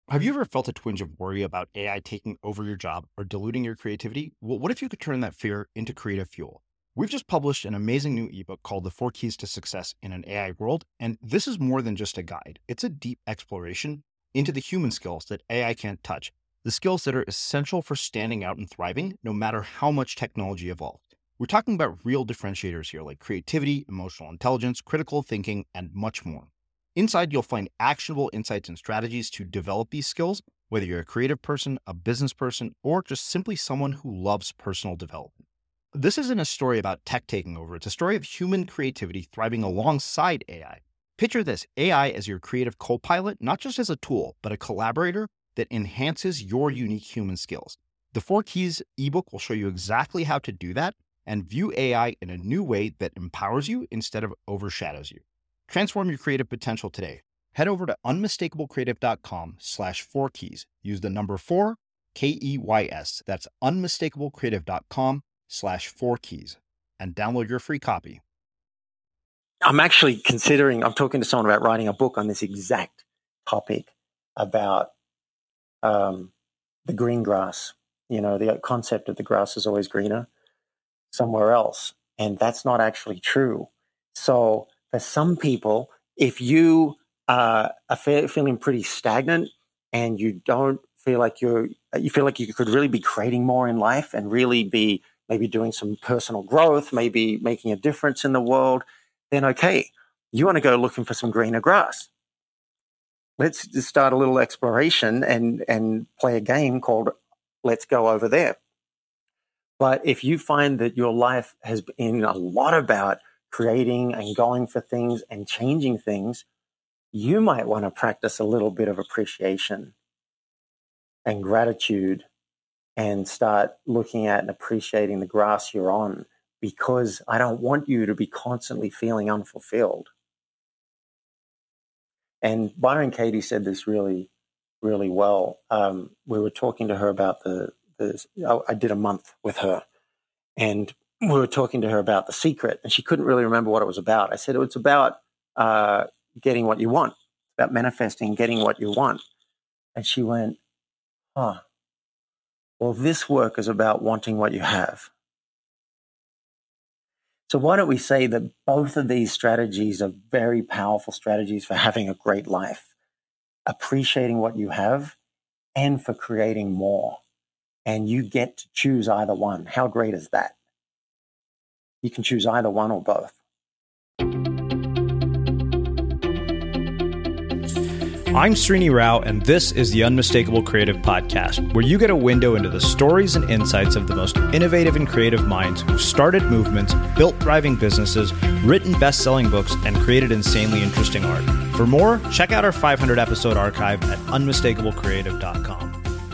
Have you ever felt a twinge of worry about AI taking over your job or diluting your creativity? Well, what if you could turn that fear into creative fuel? We've just published an amazing new ebook called The Four Keys to Success in an AI World. And this is more than just a guide, it's a deep exploration into the human skills that AI can't touch, the skills that are essential for standing out and thriving, no matter how much technology evolves. We're talking about real differentiators here like creativity, emotional intelligence, critical thinking, and much more. Inside, you'll find actionable insights and strategies to develop these skills, whether you're a creative person, a business person, or just simply someone who loves personal development. This isn't a story about tech taking over. It's a story of human creativity thriving alongside AI. Picture this AI as your creative co-pilot, not just as a tool, but a collaborator that enhances your unique human skills. The Four Keys ebook will show you exactly how to do that and view AI in a new way that empowers you instead of overshadows you. Transform your creative potential today. Head over to unmistakablecreative.com/4keys. Use the number 4, KEYS. That's unmistakablecreative.com/4keys and download your free copy. I'm actually I'm talking to someone about writing a book on this exact topic about the green grass. You know, the concept of the grass is always greener somewhere else. And that's not actually true. So for some people, if you are feeling pretty stagnant and you don't feel like you feel like you could really be creating more in life and really be maybe doing some personal growth, maybe making a difference in the world, then okay, you want to go looking for some greener grass. Let's just start a little exploration and play a game called Let's Go Over There. But if you find that your life has been a lot about creating and going for things and changing things, you might want to practice a little bit of appreciation and gratitude and start looking at and appreciating the grass you're on, because I don't want you to be constantly feeling unfulfilled. And Byron Katie said this really, really well. We were talking to her about I did a month with her, and we were talking to her about The Secret, and she couldn't really remember what it was about. I said, it's about getting what you want, about manifesting, getting what you want. And she went, well, this work is about wanting what you have. So why don't we say that both of these strategies are very powerful strategies for having a great life, appreciating what you have and for creating more. And you get to choose either one. How great is that? You can choose either one or both. I'm Srini Rao, and this is the Unmistakable Creative Podcast, where you get a window into the stories and insights of the most innovative and creative minds who've started movements, built thriving businesses, written best-selling books, and created insanely interesting art. For more, check out our 500-episode archive at unmistakablecreative.com.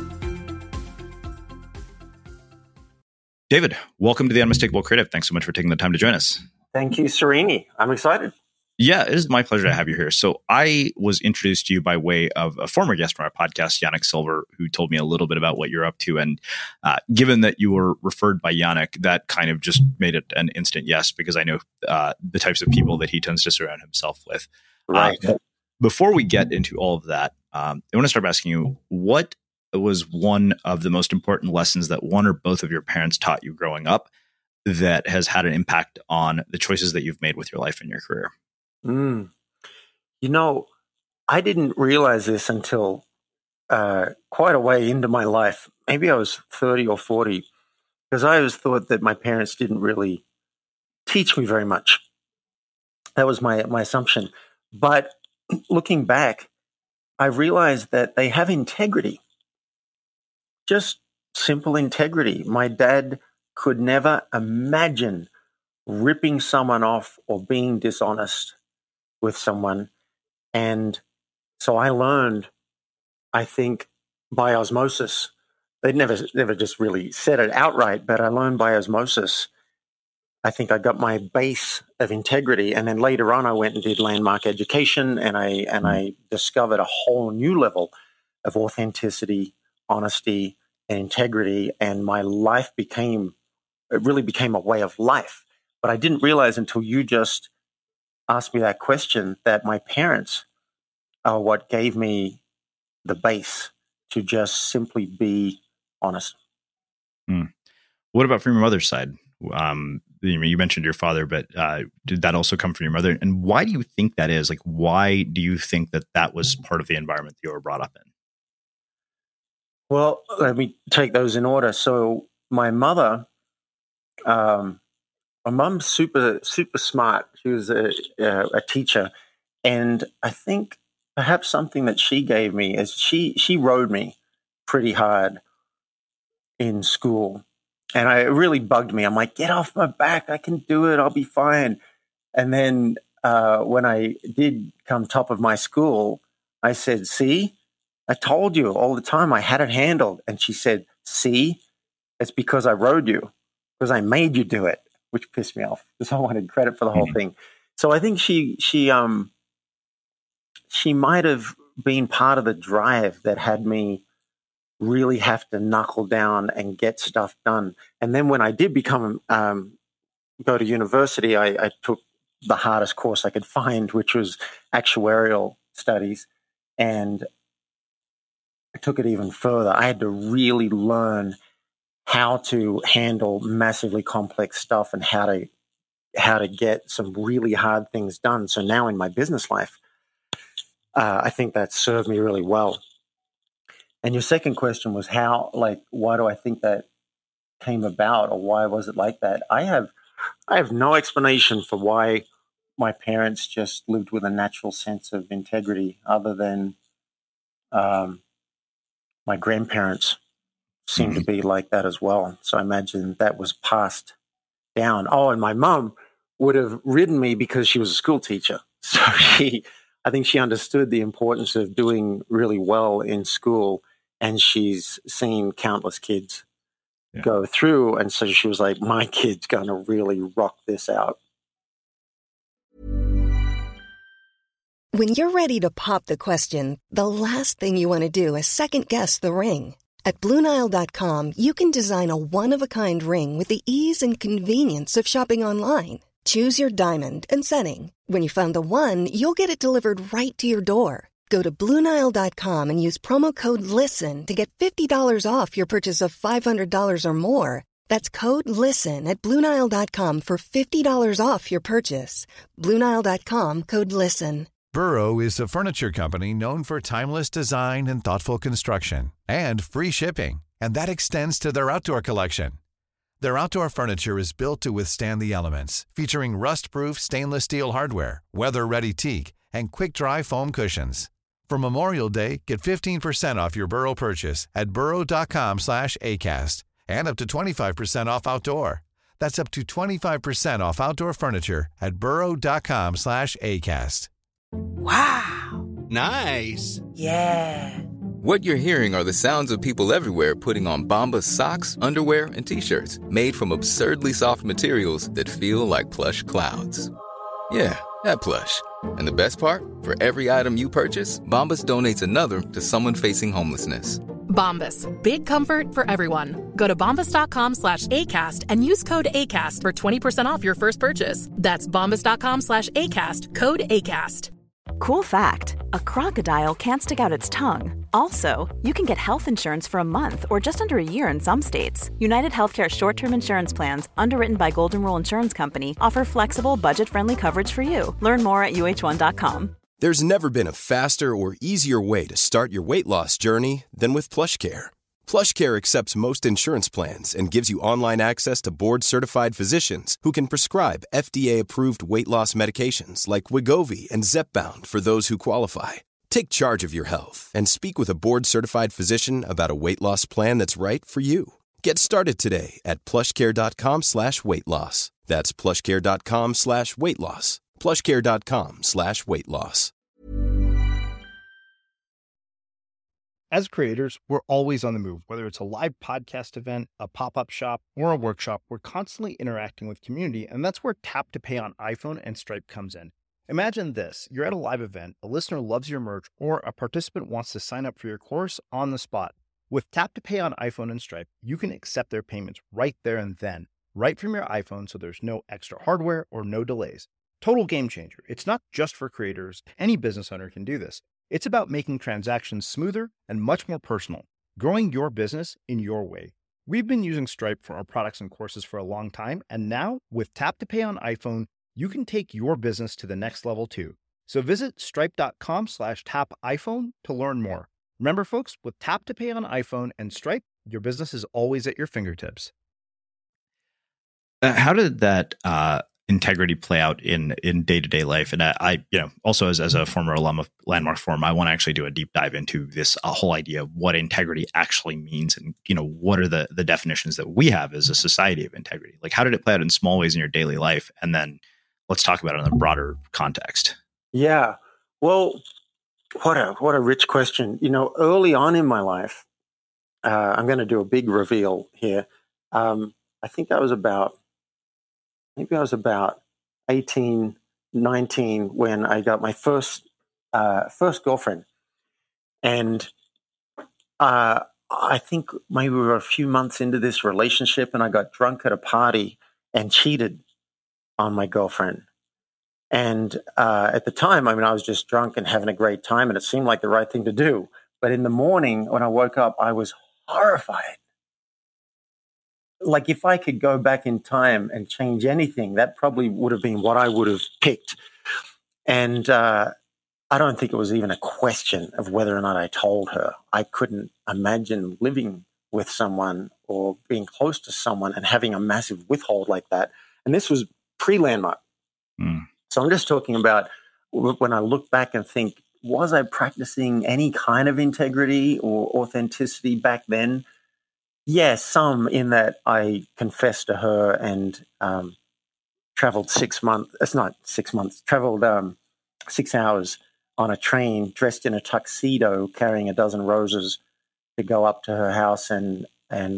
David, welcome to the Unmistakable Creative. Thanks so much for taking the time to join us. Thank you, Srini. I'm excited. Yeah, it is my pleasure to have you here. So I was introduced to you by way of a former guest from our podcast, Yannick Silver, who told me a little bit about what you're up to. And given that you were referred by Yannick, that kind of just made it an instant yes, because I know the types of people that he tends to surround himself with. Right. Before we get into all of that, I want to start by asking you, what was one of the most important lessons that one or both of your parents taught you growing up that has had an impact on the choices that you've made with your life and your career? You know, I didn't realize this until quite a way into my life. Maybe I was 30 or 40, because I always thought that my parents didn't really teach me very much. That was my assumption. But looking back, I realized that they have integrity, just simple integrity. My dad could never imagine ripping someone off or being dishonest with someone. And so I learned, I think, by osmosis. They never just really said it outright, but I learned by osmosis. I think I got my base of integrity, and then later on I went and did landmark education, and I discovered a whole new level of authenticity, honesty, and integrity, and my life really became a way of life. But I didn't realize until you just asked me that question that my parents are what gave me the base to just simply be honest. What about from your mother's side? You mentioned your father, but did that also come from your mother? And why do you think that is? Like, why do you think that that was part of the environment that you were brought up in? Well, let me take those in order. So my mother, my mom's super smart. She was a teacher, and I think perhaps something that she gave me is she rode me pretty hard in school, and it really bugged me. I'm like, get off my back! I can do it. I'll be fine. And then when I did come top of my school, I said, "See, I told you all the time I had it handled." And she said, "See, it's because I rode you, because I made you do it," which pissed me off because I wanted credit for the whole thing. So I think she might have been part of the drive that had me really have to knuckle down and get stuff done. And then when I did become go to university, I took the hardest course I could find, which was actuarial studies, and I took it even further. I had to really learn how to handle massively complex stuff and how to get some really hard things done. So now in my business life, I think that served me really well. And your second question was why do I think that came about, or why was it like that? I have no explanation for why my parents just lived with a natural sense of integrity, other than my grandparents seemed to be like that as well. So I imagine that was passed down. Oh, and my mom would have ridden me because she was a school teacher. So I think she understood the importance of doing really well in school, and she's seen countless kids go through. And so she was like, my kid's going to really rock this out. When you're ready to pop the question, the last thing you want to do is second guess the ring. At BlueNile.com, you can design a one-of-a-kind ring with the ease and convenience of shopping online. Choose your diamond and setting. When you find the one, you'll get it delivered right to your door. Go to BlueNile.com and use promo code LISTEN to get $50 off your purchase of $500 or more. That's code LISTEN at BlueNile.com for $50 off your purchase. BlueNile.com, code LISTEN. Burrow is a furniture company known for timeless design and thoughtful construction, and free shipping, and that extends to their outdoor collection. Their outdoor furniture is built to withstand the elements, featuring rust-proof stainless steel hardware, weather-ready teak, and quick-dry foam cushions. For Memorial Day, get 15% off your Burrow purchase at burrow.com/ACAST, and up to 25% off outdoor. That's up to 25% off outdoor furniture at burrow.com/ACAST. Wow. Nice. Yeah. What you're hearing are the sounds of people everywhere putting on Bombas socks, underwear, and T-shirts made from absurdly soft materials that feel like plush clouds. Yeah, that plush. And the best part? For every item you purchase, Bombas donates another to someone facing homelessness. Bombas. Big comfort for everyone. Go to bombas.com/ACAST and use code ACAST for 20% off your first purchase. That's bombas.com/ACAST. Code ACAST. Cool fact, a crocodile can't stick out its tongue. Also, you can get health insurance for a month or just under a year in some states. United Healthcare short-term insurance plans, underwritten by Golden Rule Insurance Company, offer flexible, budget-friendly coverage for you. Learn more at UH1.com. There's never been a faster or easier way to start your weight loss journey than with PlushCare. PlushCare accepts most insurance plans and gives you online access to board-certified physicians who can prescribe FDA-approved weight loss medications like Wegovy and Zepbound for those who qualify. Take charge of your health and speak with a board-certified physician about a weight loss plan that's right for you. Get started today at plushcare.com/weight-loss. That's plushcare.com/weight-loss. plushcare.com/weight-loss. As creators, we're always on the move. Whether it's a live podcast event, a pop-up shop, or a workshop, we're constantly interacting with community, and that's where Tap to Pay on iPhone and Stripe comes in. Imagine this. You're at a live event, a listener loves your merch, or a participant wants to sign up for your course on the spot. With Tap to Pay on iPhone and Stripe, you can accept their payments right there and then, right from your iPhone, so there's no extra hardware or no delays. Total game changer. It's not just for creators. Any business owner can do this. It's about making transactions smoother and much more personal, growing your business in your way. We've been using Stripe for our products and courses for a long time, and now with Tap to Pay on iPhone, you can take your business to the next level too. So visit stripe.com/tapiphone to learn more. Remember, folks, with Tap to Pay on iPhone and Stripe, your business is always at your fingertips. How did that integrity play out in day-to-day life? And I also as a former alum of Landmark Forum, I want to actually do a deep dive into this whole idea of what integrity actually means, and what are the definitions that we have as a society of integrity. Like, how did it play out in small ways in your daily life? And then let's talk about it in a broader context. Yeah. Well, what a rich question. Early on in my life, I'm going to do a big reveal here. I think I was about 18, 19 when I got my first girlfriend. And I think maybe we were a few months into this relationship, and I got drunk at a party and cheated on my girlfriend. And at the time, I was just drunk and having a great time, and it seemed like the right thing to do. But in the morning, when I woke up, I was horrified. Like, if I could go back in time and change anything, that probably would have been what I would have picked. And I don't think it was even a question of whether or not I told her. I couldn't imagine living with someone or being close to someone and having a massive withhold like that. And this was pre-Landmark. So I'm just talking about when I look back and think, was I practicing any kind of integrity or authenticity back then? Yeah, some, in that I confessed to her and traveled 6 months. It's not 6 months. Traveled 6 hours on a train, dressed in a tuxedo, carrying a dozen roses to go up to her house and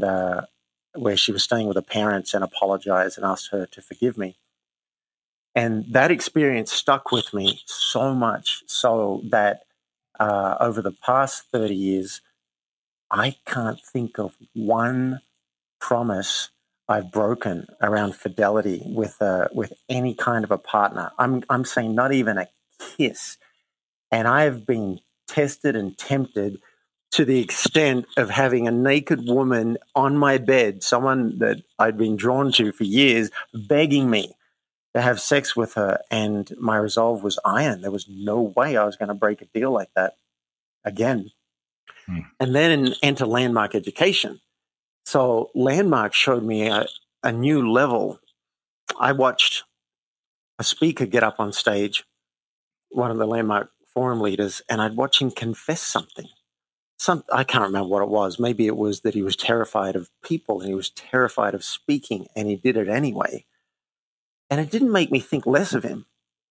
where she was staying with her parents, and apologize and ask her to forgive me. And that experience stuck with me so much so that over the past 30 years, I can't think of one promise I've broken around fidelity with any kind of a partner. I'm saying not even a kiss. And I've been tested and tempted to the extent of having a naked woman on my bed, someone that I'd been drawn to for years, begging me to have sex with her. And my resolve was iron. There was no way I was going to break a deal like that again. And then enter Landmark Education. So Landmark showed me a new level. I watched a speaker get up on stage, one of the Landmark Forum leaders, and I'd watch him confess something. I can't remember what it was. Maybe it was that he was terrified of people and he was terrified of speaking, and he did it anyway. And it didn't make me think less of him.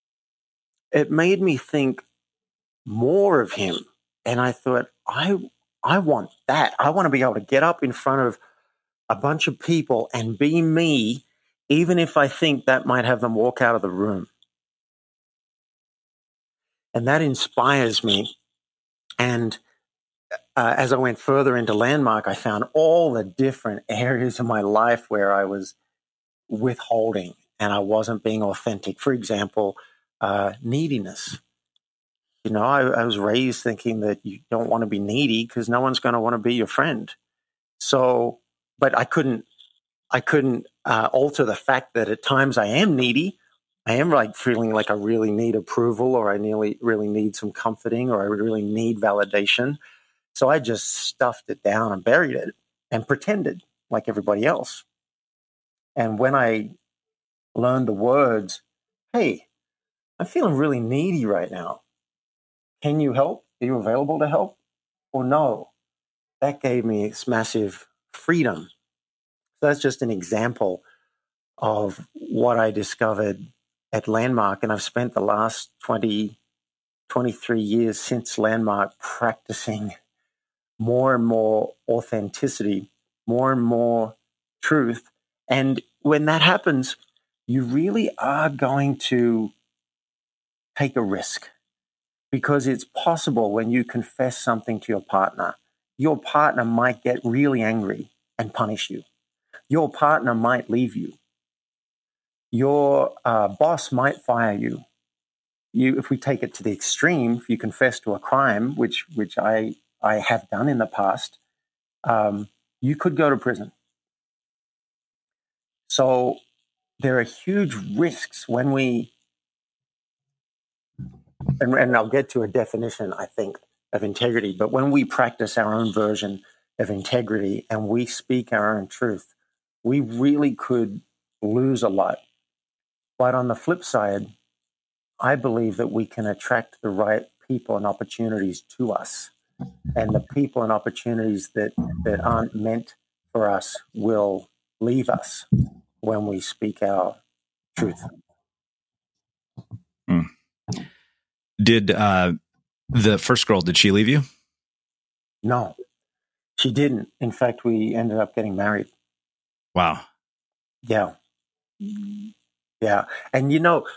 It made me think more of him. And I thought, I want that. I want to be able to get up in front of a bunch of people and be me, even if I think that might have them walk out of the room. And that inspires me. And as I went further into Landmark, I found all the different areas of my life where I was withholding and I wasn't being authentic. For example, neediness. I was raised thinking that you don't want to be needy because no one's going to want to be your friend. So, but I couldn't alter the fact that at times I am needy. I am like feeling like I really need approval, or I really need some comforting, or I really need validation. So I just stuffed it down and buried it and pretended like everybody else. And when I learned the words, hey, I'm feeling really needy right now. Can you help? Are you available to help? Or no? That gave me this massive freedom. So that's just an example of what I discovered at Landmark. And I've spent the last 23 years since Landmark practicing more and more authenticity, more and more truth. And when that happens, you really are going to take a risk. Because it's possible when you confess something to your partner might get really angry and punish you. Your partner might leave you. Your boss might fire you. if we take it to the extreme, if you confess to a crime, which I have done in the past, you could go to prison. So there are huge risks when we, and I'll get to a definition, I think, of integrity, but when we practice our own version of integrity and we speak our own truth, we really could lose a lot. But on the flip side, I believe that we can attract the right people and opportunities to us. And the people and opportunities that aren't meant for us will leave us when we speak our truth. Did the first girl, did she leave you? No, she didn't. In fact, we ended up getting married. Wow. Yeah. Yeah. And,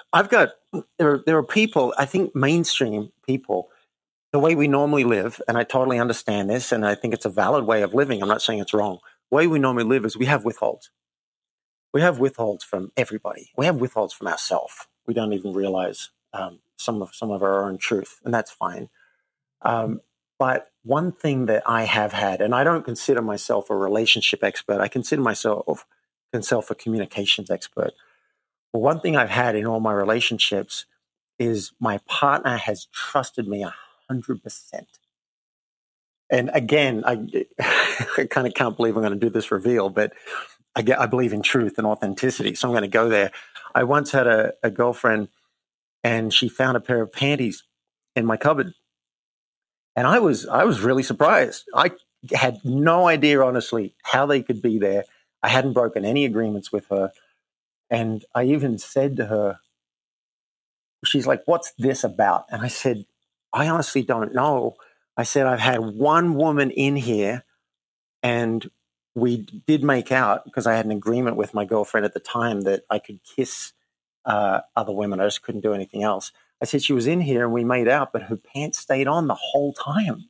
there are people, I think mainstream people, the way we normally live, and I totally understand this, and I think it's a valid way of living. I'm not saying it's wrong. The way we normally live is we have withholds. We have withholds from everybody. We have withholds from ourselves. We don't even realize some of our own truth, and that's fine. But one thing that I have had, and I don't consider myself a relationship expert, I consider myself a communications expert. But one thing I've had in all my relationships is my partner has trusted me 100%. And again, I kind of can't believe I'm going to do this reveal, but I believe in truth and authenticity, so I'm going to go there. I once had a girlfriend, and she found a pair of panties in my cupboard. And I was really surprised. I had no idea, honestly, how they could be there. I hadn't broken any agreements with her. And I even said to her, she's like, "What's this about?" And I said, "I honestly don't know." I said, "I've had one woman in here, and we did make out because I had an agreement with my girlfriend at the time that I could kiss other women. I just couldn't do anything else." I said, "She was in here and we made out, but her pants stayed on the whole time.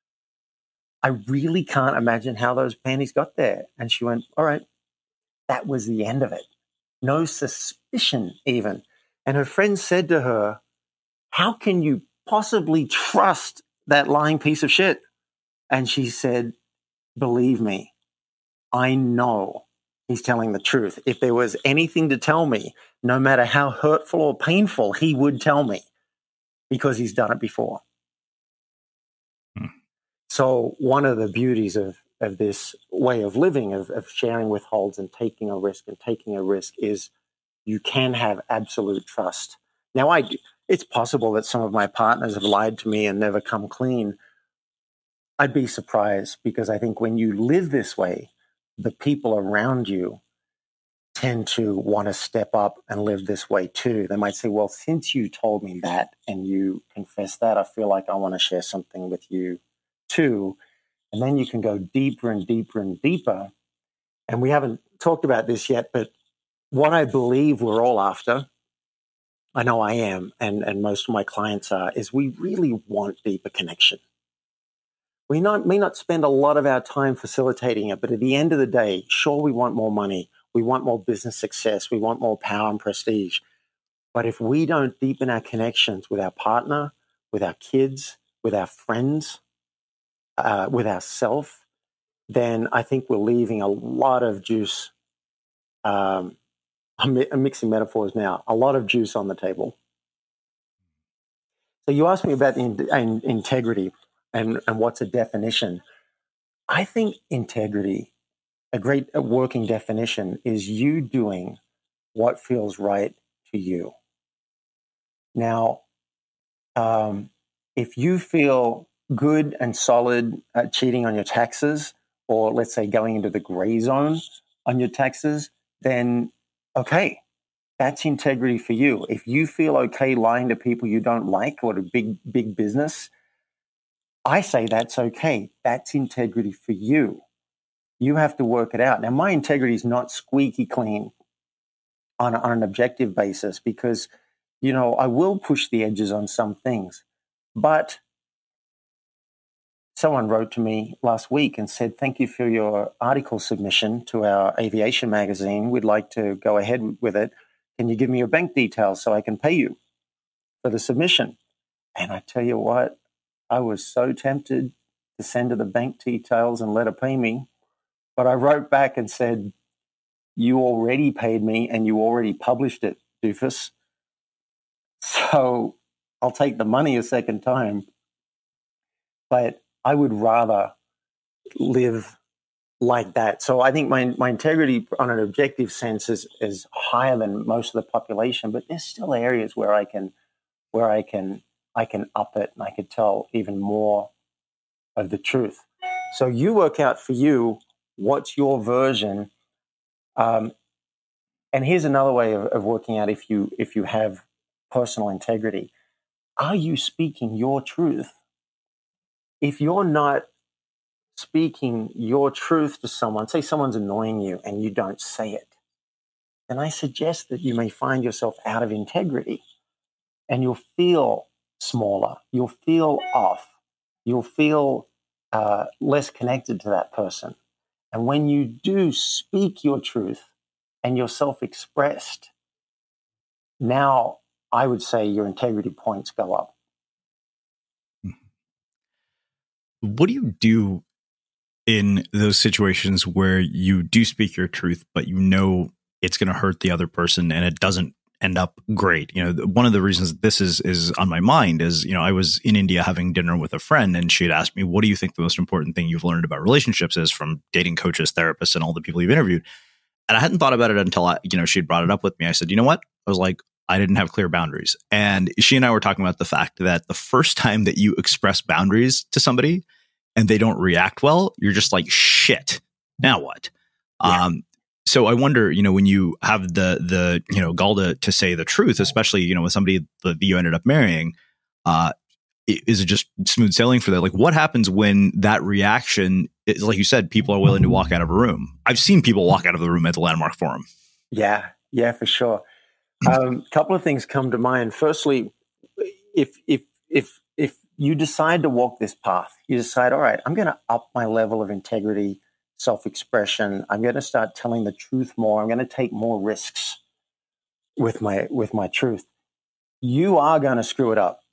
I really can't imagine how those panties got there." And she went, "All right." That was the end of it. No suspicion even. And her friend said to her, "How can you possibly trust that lying piece of shit?" And she said, "Believe me, I know he's telling the truth. If there was anything to tell me, no matter how hurtful or painful, he would tell me because he's done it before." So one of the beauties of this way of living, of sharing withholds and taking a risk is you can have absolute trust. Now, it's possible that some of my partners have lied to me and never come clean. I'd be surprised, because I think when you live this way, the people around you tend to want to step up and live this way too. They might say, "Well, since you told me that and you confessed that, I feel like I want to share something with you too." And then you can go deeper and deeper and deeper. And we haven't talked about this yet, but what I believe we're all after, I know I am, and most of my clients are, is we really want deeper connection. We may not spend a lot of our time facilitating it, but at the end of the day, sure, we want more money. We want more business success. We want more power and prestige. But if we don't deepen our connections with our partner, with our kids, with our friends, with ourselves, then I think we're leaving a lot of juice. I'm mixing metaphors now. A lot of juice on the table. So you asked me about the integrity and what's a definition. I think integrity, a great working definition, is you doing what feels right to you. Now, if you feel good and solid at cheating on your taxes, or let's say going into the gray zone on your taxes, then okay, that's integrity for you. If you feel okay lying to people you don't like or to big business, I say that's okay. That's integrity for you. You have to work it out. Now, my integrity is not squeaky clean on an objective basis, because, I will push the edges on some things. But someone wrote to me last week and said, "Thank you for your article submission to our aviation magazine. We'd like to go ahead with it. Can you give me your bank details so I can pay you for the submission. And I tell you what, I was so tempted to send her the bank details and let her pay me. But I wrote back and said, you already paid me and you already published it, doofus. So I'll take the money a second time. But I would rather live like that. So I think my integrity on an objective sense is higher than most of the population, but there's still areas where I can up it and I could tell even more of the truth. So you work out for you, what's your version? And here's another way of working out if you have personal integrity. Are you speaking your truth? If you're not speaking your truth to someone, say someone's annoying you and you don't say it, then I suggest that you may find yourself out of integrity and you'll feel smaller, you'll feel off, you'll feel less connected to that person. And when you do speak your truth and you're self-expressed, now I would say your integrity points go up. What do you do in those situations where you do speak your truth, but you know it's going to hurt the other person and it doesn't end up great? You know, one of the reasons this is on my mind is, you know, I was in India having dinner with a friend and she had asked me, what do you think the most important thing you've learned about relationships is from dating coaches, therapists, and all the people you've interviewed? And I hadn't thought about it until she had brought it up with me. I said, you know what? I was like, I didn't have clear boundaries. And she and I were talking about the fact that the first time that you express boundaries to somebody and they don't react well, you're just like, shit, now what? Yeah. So I wonder, you know, when you have the you know, gall to say the truth, especially, you know, with somebody that you ended up marrying, is it just smooth sailing for that? Like, what happens when that reaction is, like you said, people are willing to walk out of a room? I've seen people walk out of the room at the Landmark Forum. Yeah, for sure. Couple of things come to mind. Firstly, if you decide to walk this path, you decide, all right, I'm going to up my level of integrity, self-expression. I'm going to start telling the truth more. I'm going to take more risks with my truth. You are going to screw it up.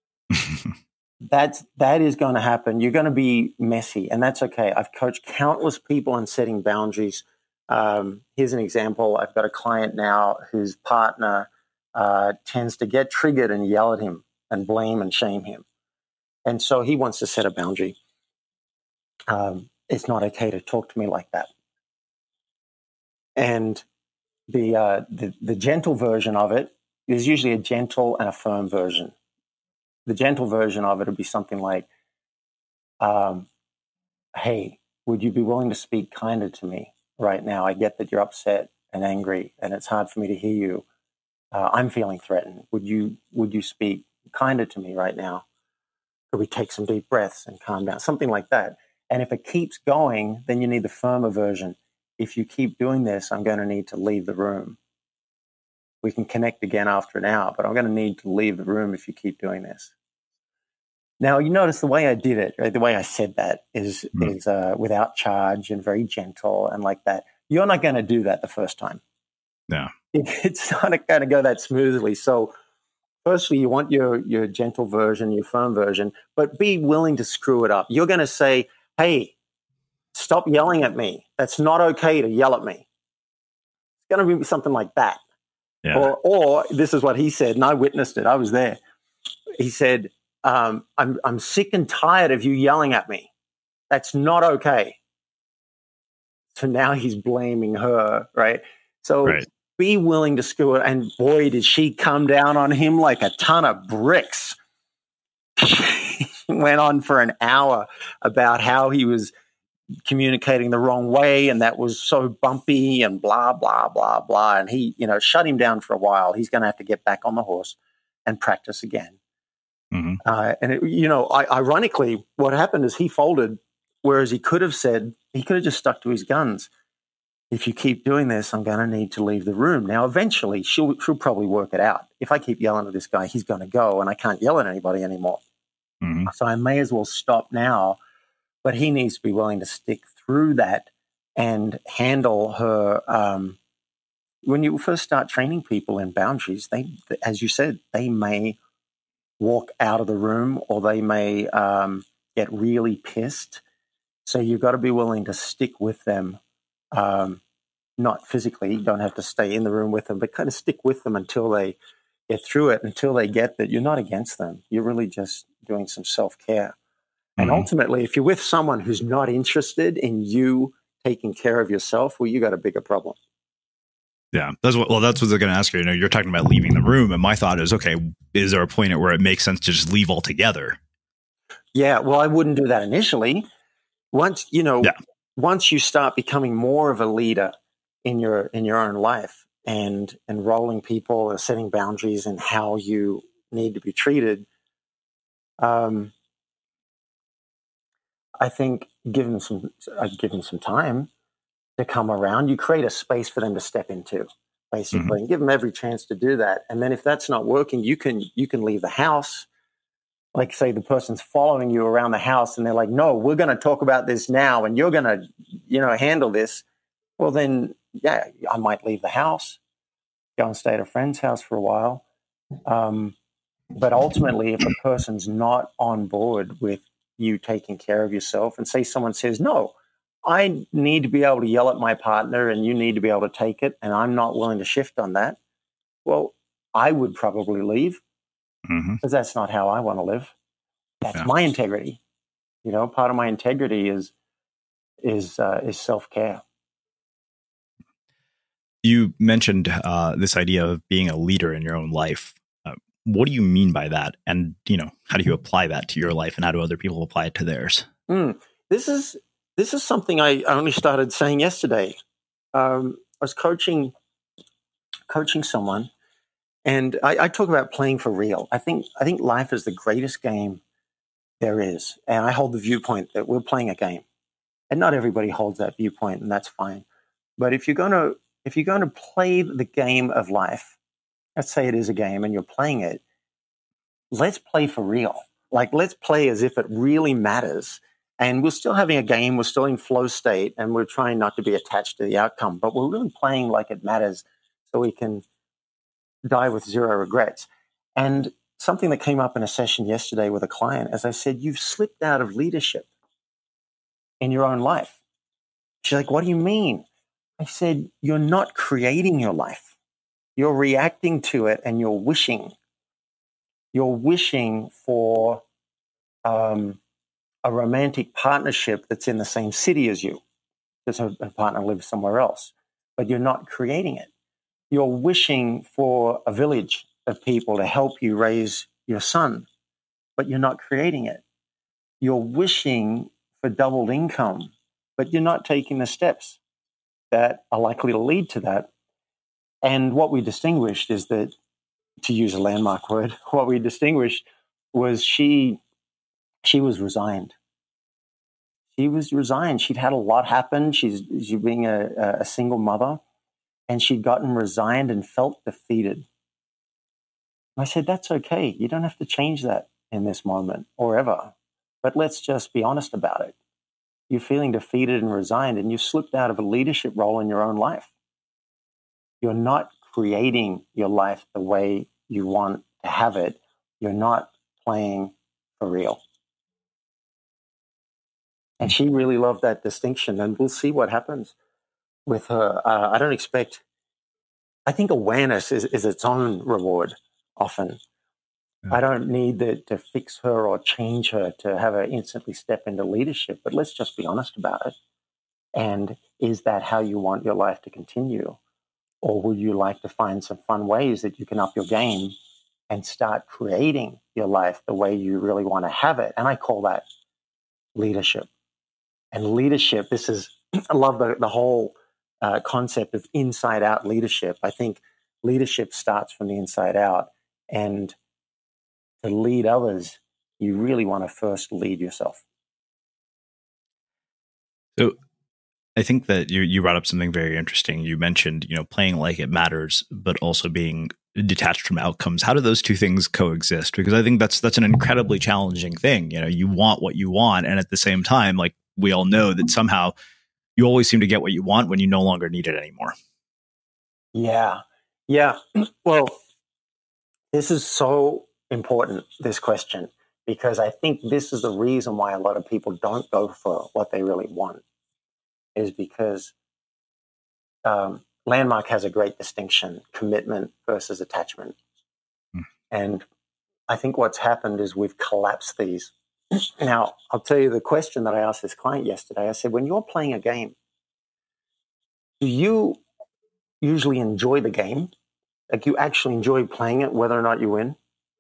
That is going to happen. You're going to be messy, and that's okay. I've coached countless people on setting boundaries. Here's an example. I've got a client now whose partner tends to get triggered and yell at him and blame and shame him. And so he wants to set a boundary. It's not okay to talk to me like that. And the gentle version of it is usually a gentle and a firm version. The gentle version of it would be something like, hey, would you be willing to speak kinder to me right now? I get that you're upset and angry and it's hard for me to hear you. I'm feeling threatened. Would you speak kinder to me right now? Could we take some deep breaths and calm down? Something like that. And if it keeps going, then you need the firmer version. If you keep doing this, I'm going to need to leave the room. We can connect again after an hour, but I'm going to need to leave the room if you keep doing this. Now, you notice the way I did it, right? The way I said that is without charge and very gentle and like that. You're not going to do that the first time. No. It's not going to go that smoothly. So firstly, you want your gentle version, your firm version, but be willing to screw it up. You're going to say, hey, stop yelling at me. That's not okay to yell at me. It's going to be something like that. Yeah. Or this is what he said, and I witnessed it. I was there. He said, I'm sick and tired of you yelling at me. That's not okay. So now he's blaming her, right? So be willing to screw it. And boy, did she come down on him like a ton of bricks. She went on for an hour about how he was communicating the wrong way and that was so bumpy and blah, blah, blah, blah. And he, shut him down for a while. He's going to have to get back on the horse and practice again. Mm-hmm. Ironically, what happened is he folded, whereas he could have just stuck to his guns. If you keep doing this, I'm going to need to leave the room. Now, eventually, she'll probably work it out. If I keep yelling at this guy, he's going to go, and I can't yell at anybody anymore. Mm-hmm. So I may as well stop now. But he needs to be willing to stick through that and handle her. When you first start training people in boundaries, as you said, they may walk out of the room, or they may get really pissed. So you've got to be willing to stick with them, not physically. You don't have to stay in the room with them, but kind of stick with them until they get through it, until they get that you're not against them. You're really just doing some self-care. And ultimately, if you're with someone who's not interested in you taking care of yourself, well, you got a bigger problem. Yeah, that's what I was going to ask you. You know, you're talking about leaving the room, and my thought is, okay, is there a point at where it makes sense to just leave altogether? Yeah, well, I wouldn't do that initially. Once you start becoming more of a leader in your own life and enrolling people or setting boundaries in how you need to be treated, I think give them some time to come around. You create a space for them to step into, basically, and give them every chance to do that. And then if that's not working, you can leave the house. Like, say the person's following you around the house and they're like, no, we're going to talk about this now and you're going to, handle this. Well, then, yeah, I might leave the house, go and stay at a friend's house for a while. But ultimately, if a person's not on board with you taking care of yourself, and say someone says, no, I need to be able to yell at my partner and you need to be able to take it, and I'm not willing to shift on that, well, I would probably leave. Because that's not how I want to live. That's my integrity. Part of my integrity is self-care. You mentioned this idea of being a leader in your own life. What do you mean by that? And, how do you apply that to your life, and how do other people apply it to theirs? This is something I only started saying yesterday. I was coaching someone. And I talk about playing for real. I think life is the greatest game there is. And I hold the viewpoint that we're playing a game. And not everybody holds that viewpoint, and that's fine. But if you're going to play the game of life, let's say it is a game and you're playing it, let's play for real. Like, let's play as if it really matters. And we're still having a game, we're still in flow state, and we're trying not to be attached to the outcome. But we're really playing like it matters so we can die with zero regrets. And something that came up in a session yesterday with a client, as I said, you've slipped out of leadership in your own life. She's like, what do you mean? I said, you're not creating your life. You're reacting to it, and you're wishing. You're wishing for a romantic partnership that's in the same city as you, because her partner lives somewhere else, but you're not creating it. You're wishing for a village of people to help you raise your son, but you're not creating it. You're wishing for doubled income, but you're not taking the steps that are likely to lead to that. And what we distinguished is that, to use a landmark word, what we distinguished was she was resigned. She was resigned. She'd had a lot happen. She's being a single mother. And she'd gotten resigned and felt defeated. And I said, that's okay. You don't have to change that in this moment or ever. But let's just be honest about it. You're feeling defeated and resigned, and you've slipped out of a leadership role in your own life. You're not creating your life the way you want to have it. You're not playing for real. And she really loved that distinction, and we'll see what happens with her. I think awareness is its own reward often. I don't need to fix her or change her to have her instantly step into leadership, but let's just be honest about it. And is that how you want your life to continue? Or would you like to find some fun ways that you can up your game and start creating your life the way you really want to have it? And I call that leadership. And leadership, I love the whole concept of inside-out leadership. I think leadership starts from the inside out. And to lead others, you really want to first lead yourself. So I think that you brought up something very interesting. You mentioned, playing like it matters, but also being detached from outcomes. How do those two things coexist? Because I think that's an incredibly challenging thing. You want what you want, and at the same time, like we all know that somehow you always seem to get what you want when you no longer need it anymore. Yeah. Well, this is so important, this question, because I think this is the reason why a lot of people don't go for what they really want, is because Landmark has a great distinction, commitment versus attachment. And I think what's happened is we've collapsed these. Now, I'll tell you the question that I asked this client yesterday. I said, when you're playing a game, do you usually enjoy the game? Like, you actually enjoy playing it, whether or not you win?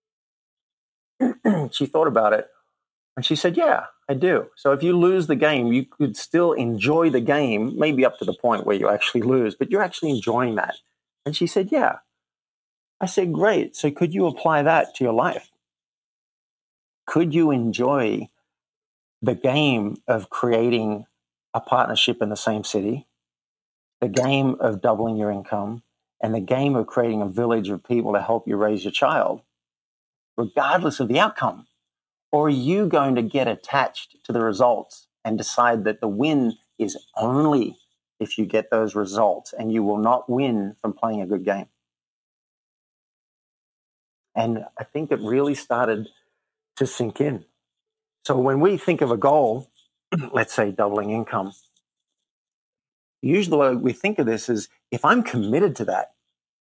She thought about it, and she said, yeah, I do. So if you lose the game, you could still enjoy the game, maybe up to the point where you actually lose, but you're actually enjoying that. And she said, yeah. I said, great. So could you apply that to your life? Could you enjoy the game of creating a partnership in the same city, the game of doubling your income, and the game of creating a village of people to help you raise your child, regardless of the outcome? Or are you going to get attached to the results and decide that the win is only if you get those results, and you will not win from playing a good game? And I think it really started to sink in. So when we think of a goal, let's say doubling income, usually the way we think of this is, if I'm committed to that,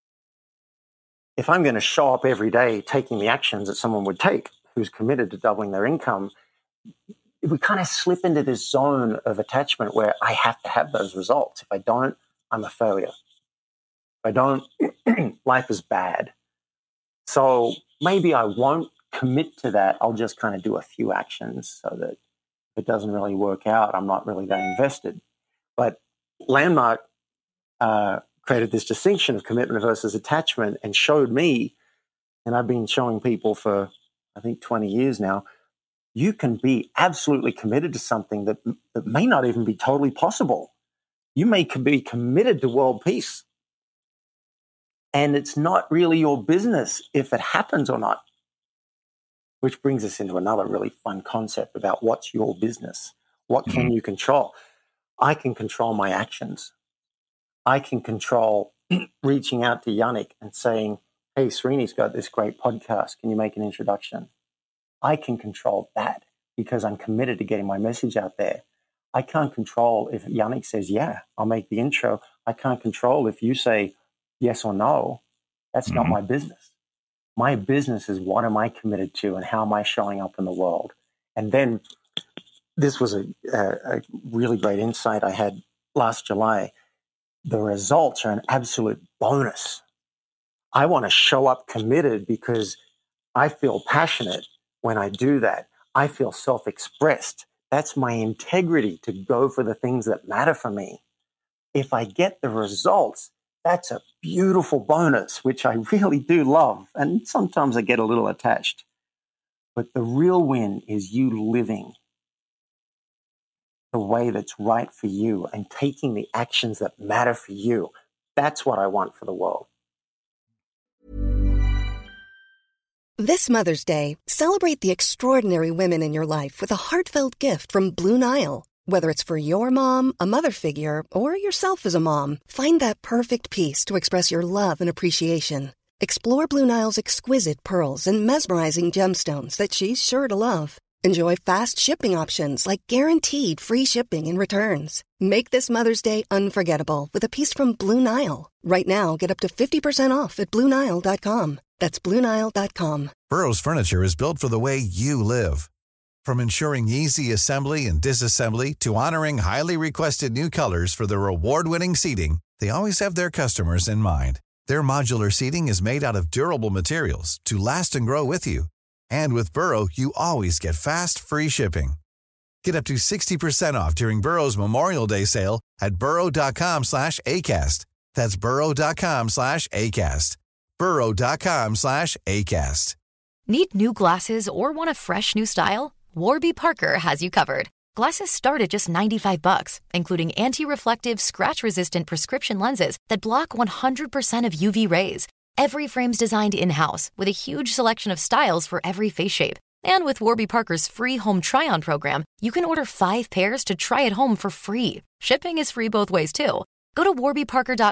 if I'm going to show up every day taking the actions that someone would take who's committed to doubling their income, we kind of slip into this zone of attachment where I have to have those results. If I don't, I'm a failure. If I don't, life is bad. So maybe I won't commit to that. I'll just kind of do a few actions so that if it doesn't really work out, I'm not really that invested. But Landmark created this distinction of commitment versus attachment and showed me, and I've been showing people for, I think, 20 years now, you can be absolutely committed to something that may not even be totally possible. You may be committed to world peace, and it's not really your business if it happens or not. Which brings us into another really fun concept about what's your business. What can you control? I can control my actions. I can control reaching out to Yannick and saying, hey, Srini's got this great podcast. Can you make an introduction? I can control that because I'm committed to getting my message out there. I can't control if Yannick says, yeah, I'll make the intro. I can't control if you say yes or no. That's not my business. My business is, what am I committed to and how am I showing up in the world? And then this was a really great insight I had last July. The results are an absolute bonus. I want to show up committed because I feel passionate when I do that. I feel self-expressed. That's my integrity to go for the things that matter for me. If I get the results, that's a beautiful bonus, which I really do love. And sometimes I get a little attached. But the real win is you living the way that's right for you and taking the actions that matter for you. That's what I want for the world. This Mother's Day, celebrate the extraordinary women in your life with a heartfelt gift from Blue Nile. Whether it's for your mom, a mother figure, or yourself as a mom, find that perfect piece to express your love and appreciation. Explore Blue Nile's exquisite pearls and mesmerizing gemstones that she's sure to love. Enjoy fast shipping options like guaranteed free shipping and returns. Make this Mother's Day unforgettable with a piece from Blue Nile. Right now, get up to 50% off at BlueNile.com. That's BlueNile.com. Burrow's furniture is built for the way you live. From ensuring easy assembly and disassembly to honoring highly requested new colors for their award-winning seating, they always have their customers in mind. Their modular seating is made out of durable materials to last and grow with you. And with Burrow, you always get fast, free shipping. Get up to 60% off during Burrow's Memorial Day sale at burrow.com/ACAST. That's burrow.com/ACAST. burrow.com/ACAST. Need new glasses or want a fresh new style? Warby Parker has you covered. Glasses start at just $95, including anti-reflective, scratch-resistant prescription lenses that block 100% of UV rays. Every frame's designed in-house with a huge selection of styles for every face shape. And with Warby Parker's free home try-on program, you can order 5 pairs to try at home for free. Shipping is free both ways, too. Go to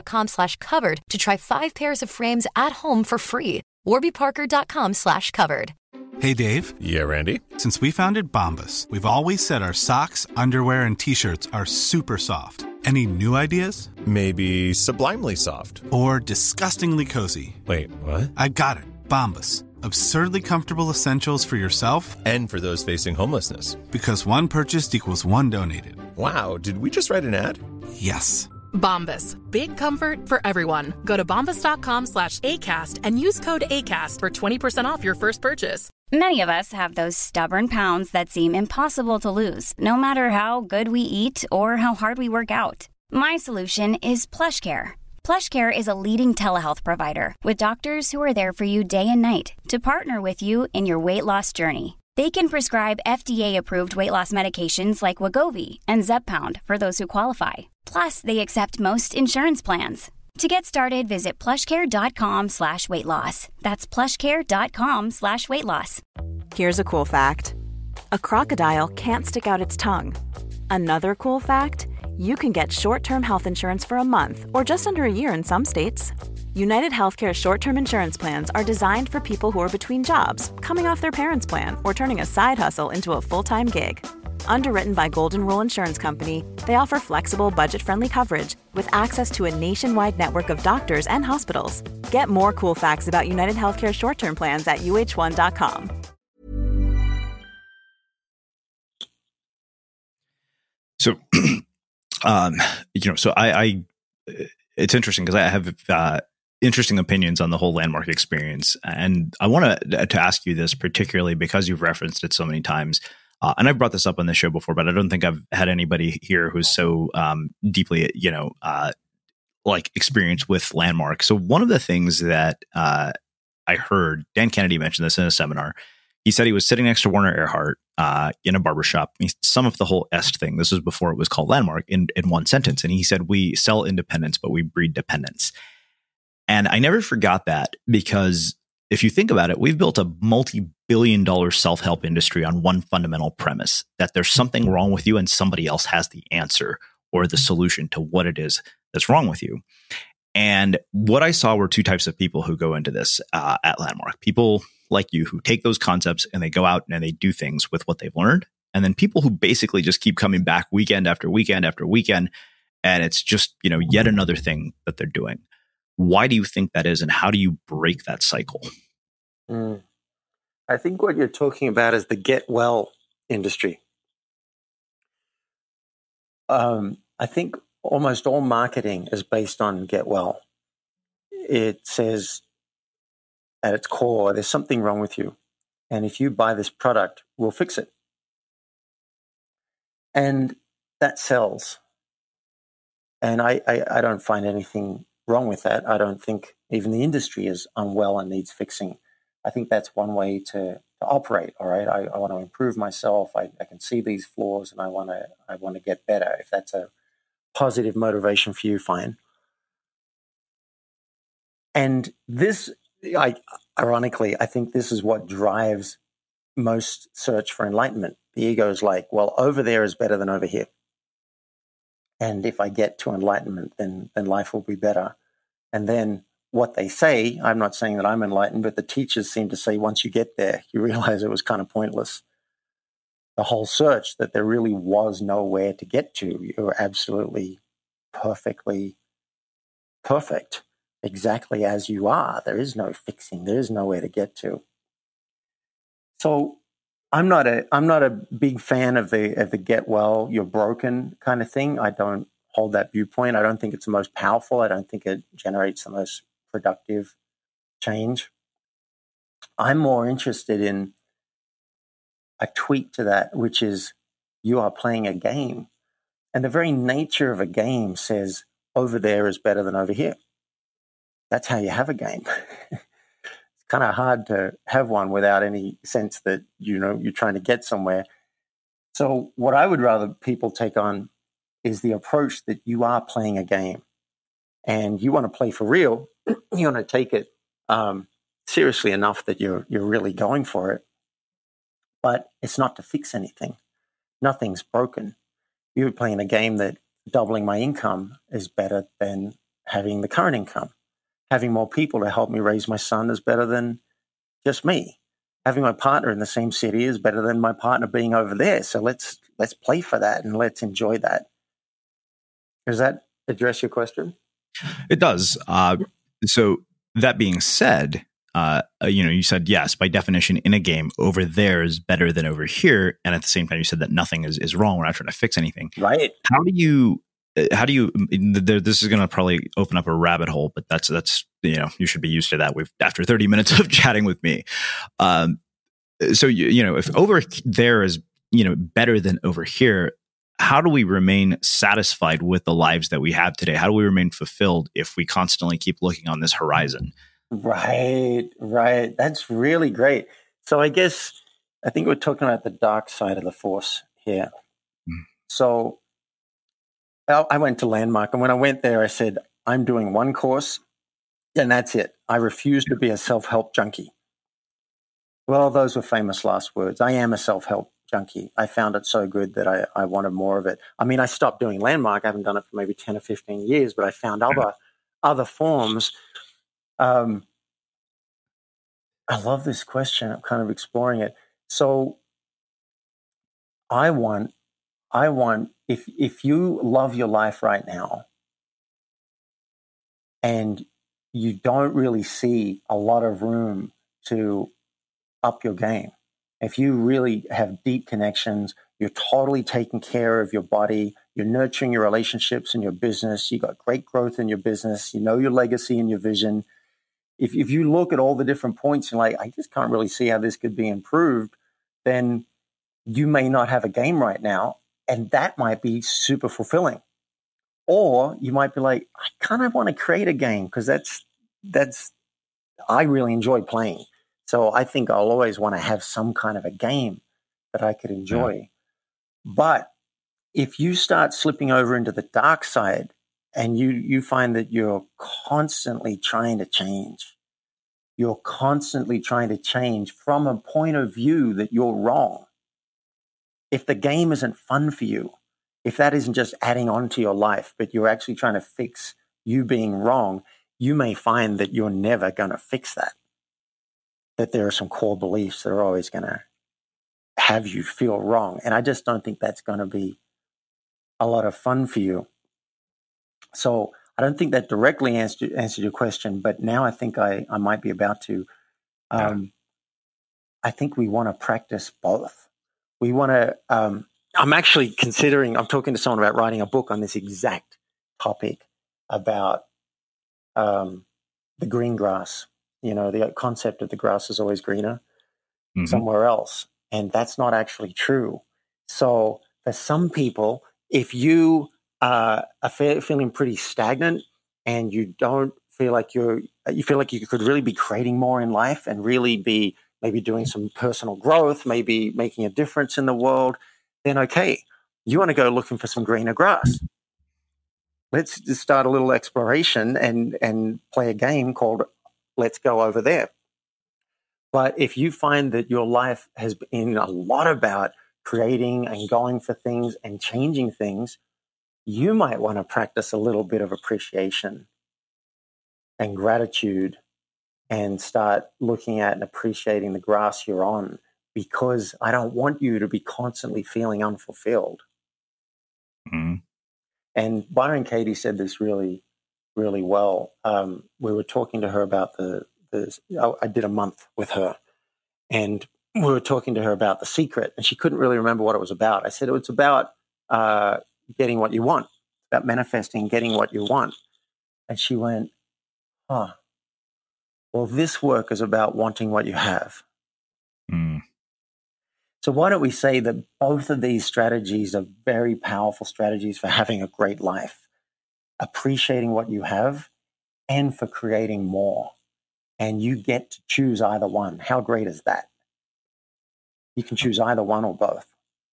warbyparker.com/covered to try 5 pairs of frames at home for free. warbyparker.com/covered. Hey, Dave. Yeah, Randy. Since we founded Bombas, we've always said our socks, underwear, and T-shirts are super soft. Any new ideas? Maybe sublimely soft. Or disgustingly cozy. Wait, what? I got it. Bombas. Absurdly comfortable essentials for yourself and for those facing homelessness. Because one purchased equals one donated. Wow, did we just write an ad? Yes. Bombas. Big comfort for everyone. Go to bombas.com/ACAST and use code ACAST for 20% off your first purchase. Many of us have those stubborn pounds that seem impossible to lose, no matter how good we eat or how hard we work out. My solution is PlushCare. PlushCare is a leading telehealth provider with doctors who are there for you day and night to partner with you in your weight loss journey. They can prescribe FDA-approved weight loss medications like Wegovy and Zepbound for those who qualify. Plus, they accept most insurance plans. To get started, visit plushcare.com/weight loss. That's plushcare.com/weight loss. Here's a cool fact. A crocodile can't stick out its tongue. Another cool fact, you can get short-term health insurance for a month or just under a year in some states. United Healthcare short-term insurance plans are designed for people who are between jobs, coming off their parents' plan, or turning a side hustle into a full-time gig. Underwritten by Golden Rule Insurance Company, they offer flexible, budget-friendly coverage with access to a nationwide network of doctors and hospitals. Get more cool facts about United Healthcare short-term plans at uh1.com. So, so I it's interesting because I have interesting opinions on the whole Landmark experience, and I want to ask you this particularly because you've referenced it so many times. And I've brought this up on the show before, but I don't think I've had anybody here who's so deeply, like experienced with Landmark. So one of the things that I heard, Dan Kennedy mentioned this in a seminar. He said he was sitting next to Werner Erhard in a barbershop. He summed up the whole EST thing. This was before it was called Landmark in one sentence. And he said, we sell independence, but we breed dependence. And I never forgot that because if you think about it, we've built a multi-billion-dollar self-help industry on one fundamental premise, that there's something wrong with you and somebody else has the answer or the solution to what it is that's wrong with you. And what I saw were two types of people who go into this at Landmark. People like you who take those concepts and they go out and they do things with what they've learned. And then people who basically just keep coming back weekend after weekend after weekend. And it's just, yet another thing that they're doing. Why do you think that is? And how do you break that cycle? I think what you're talking about is the get well industry. I think almost all marketing is based on get well. It says at its core, there's something wrong with you. And if you buy this product, we'll fix it. And that sells. And I don't find anything wrong with that. I don't think even the industry is unwell and needs fixing. I think that's one way to operate. All right. I want to improve myself. I can see these flaws and I want to get better. If that's a positive motivation for you, fine. And this, ironically, I think this is what drives most search for enlightenment. The ego is like, well, over there is better than over here. And if I get to enlightenment, then life will be better. And then what they say, I'm not saying that I'm enlightened, but the teachers seem to say once you get there, you realize it was kind of pointless. The whole search, that there really was nowhere to get to. You're absolutely perfectly perfect, exactly as you are. There is no fixing. There is nowhere to get to. So I'm not a big fan of the get well, you're broken kind of thing. I don't hold that viewpoint. I don't think it's the most powerful. I don't think it generates the most productive change. I'm more interested in a tweak to that, which is you are playing a game. And the very nature of a game says over there is better than over here. That's how you have a game. It's kind of hard to have one without any sense that, you're trying to get somewhere. So what I would rather people take on is the approach that you are playing a game and you want to play for real. You want to take it seriously enough that you're really going for it. But it's not to fix anything. Nothing's broken. You're playing a game that doubling my income is better than having the current income. Having more people to help me raise my son is better than just me. having my partner in the same city is better than my partner being over there. So let's play for that and let's enjoy that. Does that address your question? It does. So that being said, you said, yes, by definition, in a game, over there is better than over here. And at the same time, you said that nothing is wrong. We're not trying to fix anything. Right. How do you, this is going to probably open up a rabbit hole, but that's, you should be used to that. After 30 minutes of chatting with me. So, if over there is, better than over here, how do we remain satisfied with the lives that we have today? How do we remain fulfilled if we constantly keep looking on this horizon? Right. That's really great. So I think we're talking about the dark side of the force here. So I went to Landmark, and when I went there, I said, I'm doing one course and that's it. I refuse to be a self-help junkie. Well, those were famous last words. I am a self-help junkie. I found it so good that I wanted more of it. I mean, I stopped doing Landmark. I haven't done it for maybe 10 or 15 years, but I found other forms. I love this question. I'm kind of exploring it. So I want if you love your life right now and you don't really see a lot of room to up your game, if you really have deep connections, you're totally taking care of your body, you're nurturing your relationships and your business, you got great growth in your business, you know your legacy and your vision. If you look at all the different points and I just can't really see how this could be improved, then you may not have a game right now. And that might be super fulfilling. Or you might be like, I kind of want to create a game because I really enjoy playing. So I think I'll always want to have some kind of a game that I could enjoy. Yeah. But if you start slipping over into the dark side and you find that you're constantly trying to change, from a point of view that you're wrong. If the game isn't fun for you, if that isn't just adding on to your life, but you're actually trying to fix you being wrong, you may find that you're never going to fix that. That there are some core beliefs that are always going to have you feel wrong. And I just don't think that's going to be a lot of fun for you. So I don't think that directly answered your question, but now I think I might be about to. I think we want to practice both. We want to, I'm actually I'm talking to someone about writing a book on this exact topic about the green grass. The concept of the grass is always greener somewhere else. And that's not actually true. So for some people, if you are feeling pretty stagnant and you don't feel like you feel like you could really be creating more in life and really be maybe doing some personal growth, maybe making a difference in the world, then okay, you want to go looking for some greener grass. Let's just start a little exploration and play a game called Let's Go Over There. But if you find that your life has been a lot about creating and going for things and changing things, you might want to practice a little bit of appreciation and gratitude and start looking at and appreciating the grass you're on, because I don't want you to be constantly feeling unfulfilled. Mm-hmm. And Byron Katie said this really, really well. We were talking to her about I did a month with her, and we were talking to her about The Secret, and she couldn't really remember what it was about. I said, it's about getting what you want, about manifesting, getting what you want. And she went, well, this work is about wanting what you have. Mm. So why don't we say that both of these strategies are very powerful strategies for having a great life, appreciating what you have and for creating more. And you get to choose either one. How great is that? You can choose either one or both.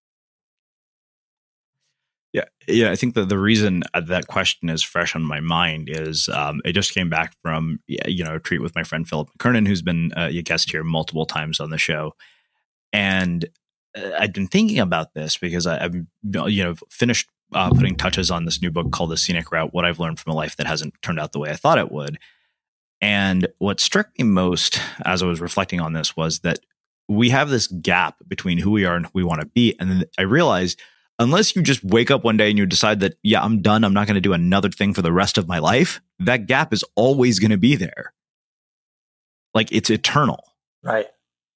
Yeah. I think that the reason that question is fresh on my mind is it just came back from a treat with my friend Philip McKernan, who's been a guest here multiple times on the show, and I've been thinking about this because I've finished putting touches on this new book called The Scenic Route: What I've Learned from a Life That Hasn't Turned Out the Way I Thought It Would. And what struck me most as I was reflecting on this was that we have this gap between who we are and who we want to be. And then I realized, unless you just wake up one day and you decide that, yeah, I'm done, I'm not going to do another thing for the rest of my life, that gap is always going to be there. Like, it's eternal. Right.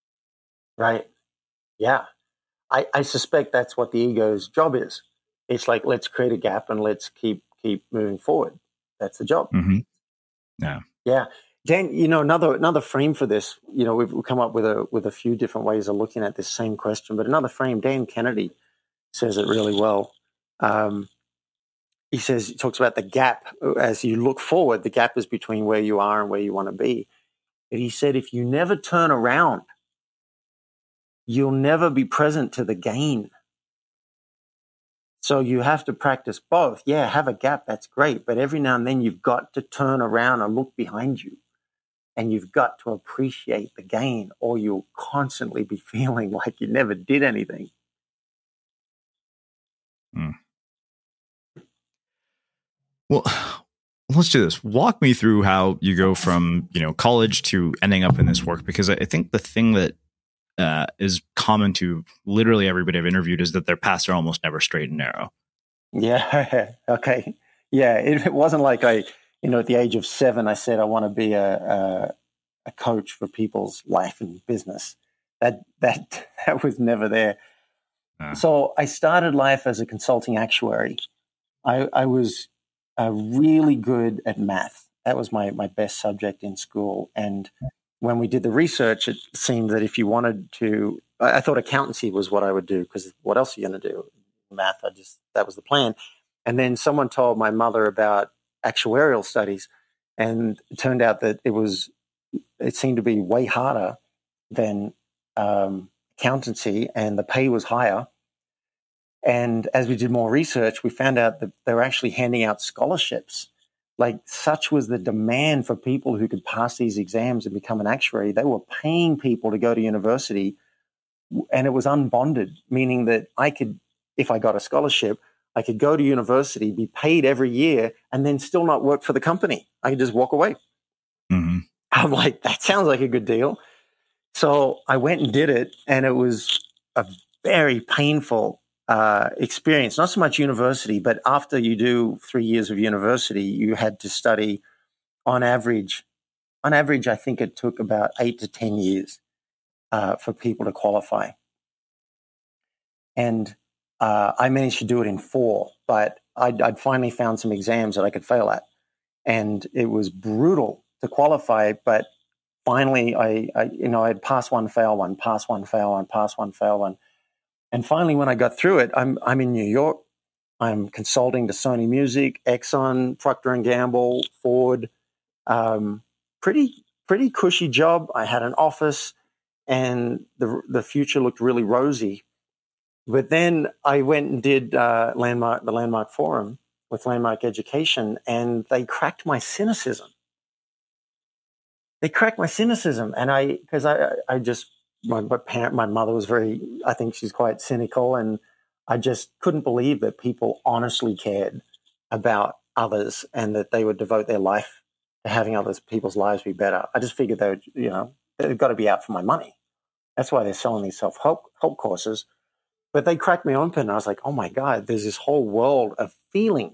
Yeah. I suspect that's what the ego's job is. It's like, let's create a gap and let's keep moving forward. That's the job. Mm-hmm. Yeah. Dan, another frame for this, we've come up with a few different ways of looking at this same question, but another frame, Dan Kennedy says it really well. He talks about the gap as you look forward. The gap is between where you are and where you want to be. And he said, if you never turn around, you'll never be present to the gain. So you have to practice both. Yeah, have a gap. That's great. But every now and then you've got to turn around and look behind you. And you've got to appreciate the gain, or you'll constantly be feeling like you never did anything. Well, let's do this. Walk me through how you go from, college to ending up in this work, because I think the thing that is common to literally everybody I've interviewed is that their paths are almost never straight and narrow. Yeah. Okay. Yeah. It wasn't like at the age of 7, I said I want to be a coach for people's life and business. That was never there. So I started life as a consulting actuary. I was really good at math. That was my best subject in school. And when we did the research, it seemed that if you wanted to, I thought accountancy was what I would do, because what else are you going to do? Math, that was the plan. And then someone told my mother about actuarial studies, and it turned out that it seemed to be way harder than accountancy, and the pay was higher. And as we did more research, we found out that they were actually handing out scholarships. Like, such was the demand for people who could pass these exams and become an actuary. They were paying people to go to university, and it was unbonded, meaning that I could, if I got a scholarship, I could go to university, be paid every year, and then still not work for the company. I could just walk away. Mm-hmm. I'm like, that sounds like a good deal. So I went and did it, and it was a very painful experience. Not so much university, but after you do 3 years of university, you had to study on average, I think it took about 8 to 10 years for people to qualify. And I managed to do it in 4, but I'd finally found some exams that I could fail at. And it was brutal to qualify, but finally I'd pass one, fail one, pass one, fail one, pass one, fail one. And finally, when I got through it, I'm in New York. I'm consulting to Sony Music, Exxon, Procter & Gamble, Ford. Pretty cushy job. I had an office, and the future looked really rosy. But then I went and did the Landmark Forum with Landmark Education, and they cracked my cynicism. And because I just, my mother was I think she's quite cynical, and I just couldn't believe that people honestly cared about others and that they would devote their life to having other people's lives be better. I just figured they've got to be out for my money. That's why they're selling these self-help courses. But they cracked me open, and I was like, oh my God, there's this whole world of feeling.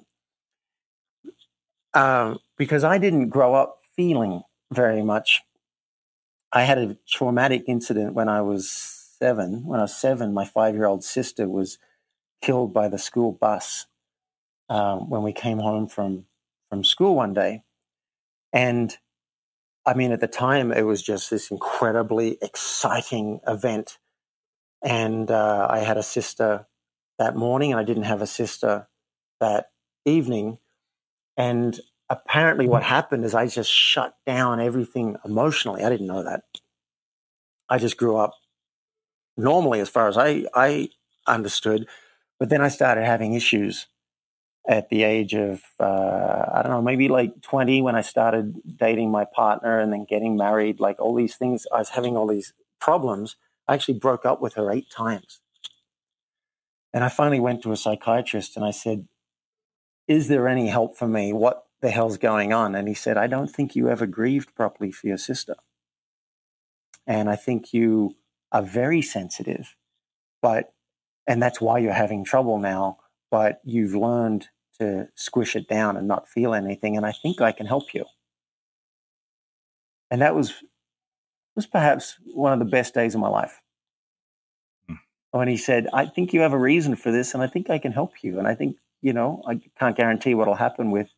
Because I didn't grow up feeling very much. I had a traumatic incident when I was 7. When I was 7, my 5-year-old sister was killed by the school bus when we came home from school one day. And I mean, at the time, it was just this incredibly exciting event. And I had a sister that morning, and I didn't have a sister that evening. And apparently what happened is I just shut down everything emotionally. I didn't know that. I just grew up normally as far as I understood. But then I started having issues at the age of, I don't know, maybe like 20, when I started dating my partner and then getting married, like all these things. I was having all these problems. I actually broke up with her 8 times. And I finally went to a psychiatrist and I said, is there any help for me? What the hell's going on? And he said, I don't think you ever grieved properly for your sister. And I think you are very sensitive, and that's why you're having trouble now, but you've learned to squish it down and not feel anything, and I think I can help you. And that was perhaps one of the best days of my life. When he said, I think you have a reason for this, and I think I can help you. And I think, I can't guarantee what will happen with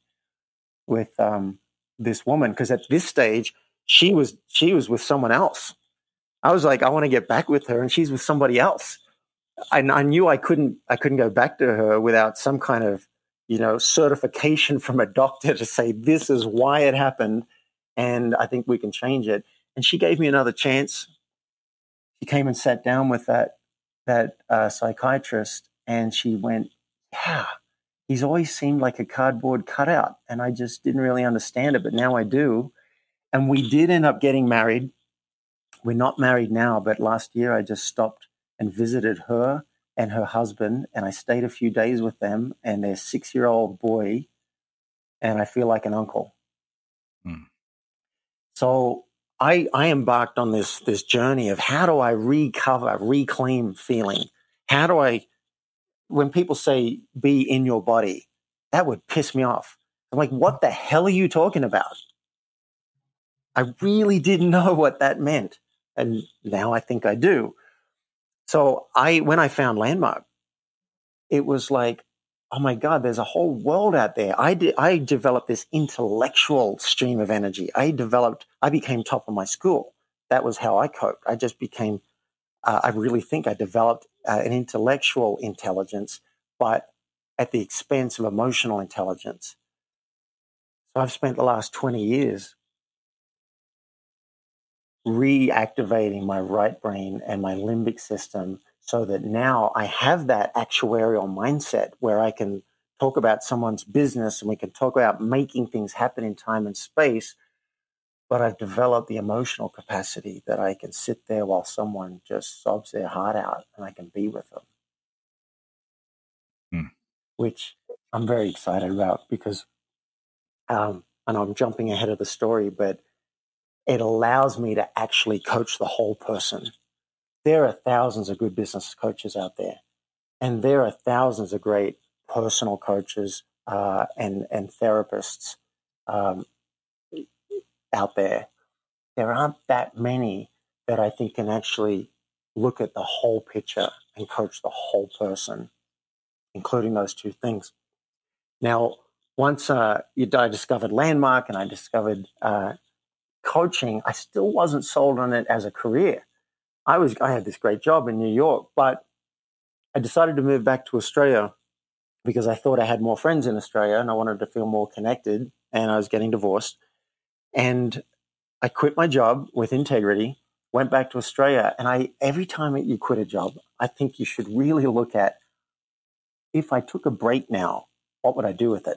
this woman, because at this stage, she was with someone else. I was like, I want to get back with her, and she's with somebody else. I knew I couldn't go back to her without some kind of, certification from a doctor to say this is why it happened, and I think we can change it. And she gave me another chance. She came and sat down with that psychiatrist, and she went, yeah, he's always seemed like a cardboard cutout, and I just didn't really understand it, but now I do. And we did end up getting married. We're not married now, but last year I just stopped and visited her and her husband, and I stayed a few days with them and their 6-year-old boy, and I feel like an uncle. So I embarked on this journey of how do I reclaim feeling? How do I, when people say be in your body, that would piss me off. I'm like, what the hell are you talking about? I really didn't know what that meant. And now I think I do. So when I found Landmark, it was like, oh my God, there's a whole world out there. I developed this intellectual stream of energy. I became top of my school. That was how I coped. I just became, I really think I developed an intellectual intelligence, but at the expense of emotional intelligence. So I've spent the last 20 years reactivating my right brain and my limbic system so that now I have that actuarial mindset where I can talk about someone's business and we can talk about making things happen in time and space, but I've developed the emotional capacity that I can sit there while someone just sobs their heart out and I can be with them, which I'm very excited about because I know I'm jumping ahead of the story, but it allows me to actually coach the whole person. There are thousands of good business coaches out there, and there are thousands of great personal coaches and therapists out there. There aren't that many that I think can actually look at the whole picture and coach the whole person, including those two things. Now, once I discovered Landmark and I discovered coaching, I still wasn't sold on it as a career. I had this great job in New York, but I decided to move back to Australia because I thought I had more friends in Australia and I wanted to feel more connected, and I was getting divorced. And I quit my job with integrity, went back to Australia, and every time you quit a job, I think you should really look at, if I took a break now, what would I do with it?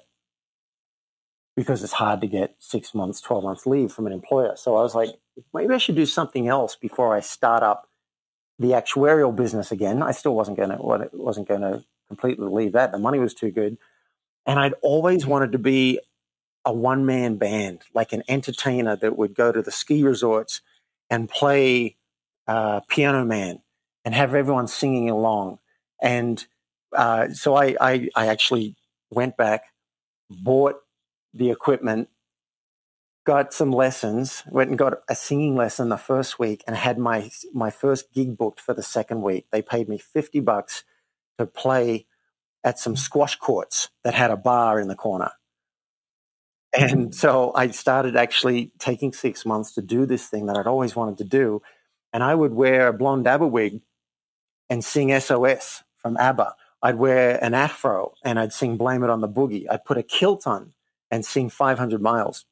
Because it's hard to get 6 months, 12 months leave from an employer. So I was like, maybe I should do something else before I start up the actuarial business again. I still wasn't going to completely leave that. The money was too good. And I'd always wanted to be a one-man band, like an entertainer that would go to the ski resorts and play Piano Man and have everyone singing along. And so I actually went back, bought the equipment, got some lessons, went and got a singing lesson the first week and had my first gig booked for the second week. They paid me $50 to play at some squash courts that had a bar in the corner. And so I started actually taking 6 months to do this thing that I'd always wanted to do. And I would wear a blonde ABBA wig and sing SOS from ABBA. I'd wear an afro and I'd sing Blame It on the Boogie. I'd put a kilt on and sing 500 Miles.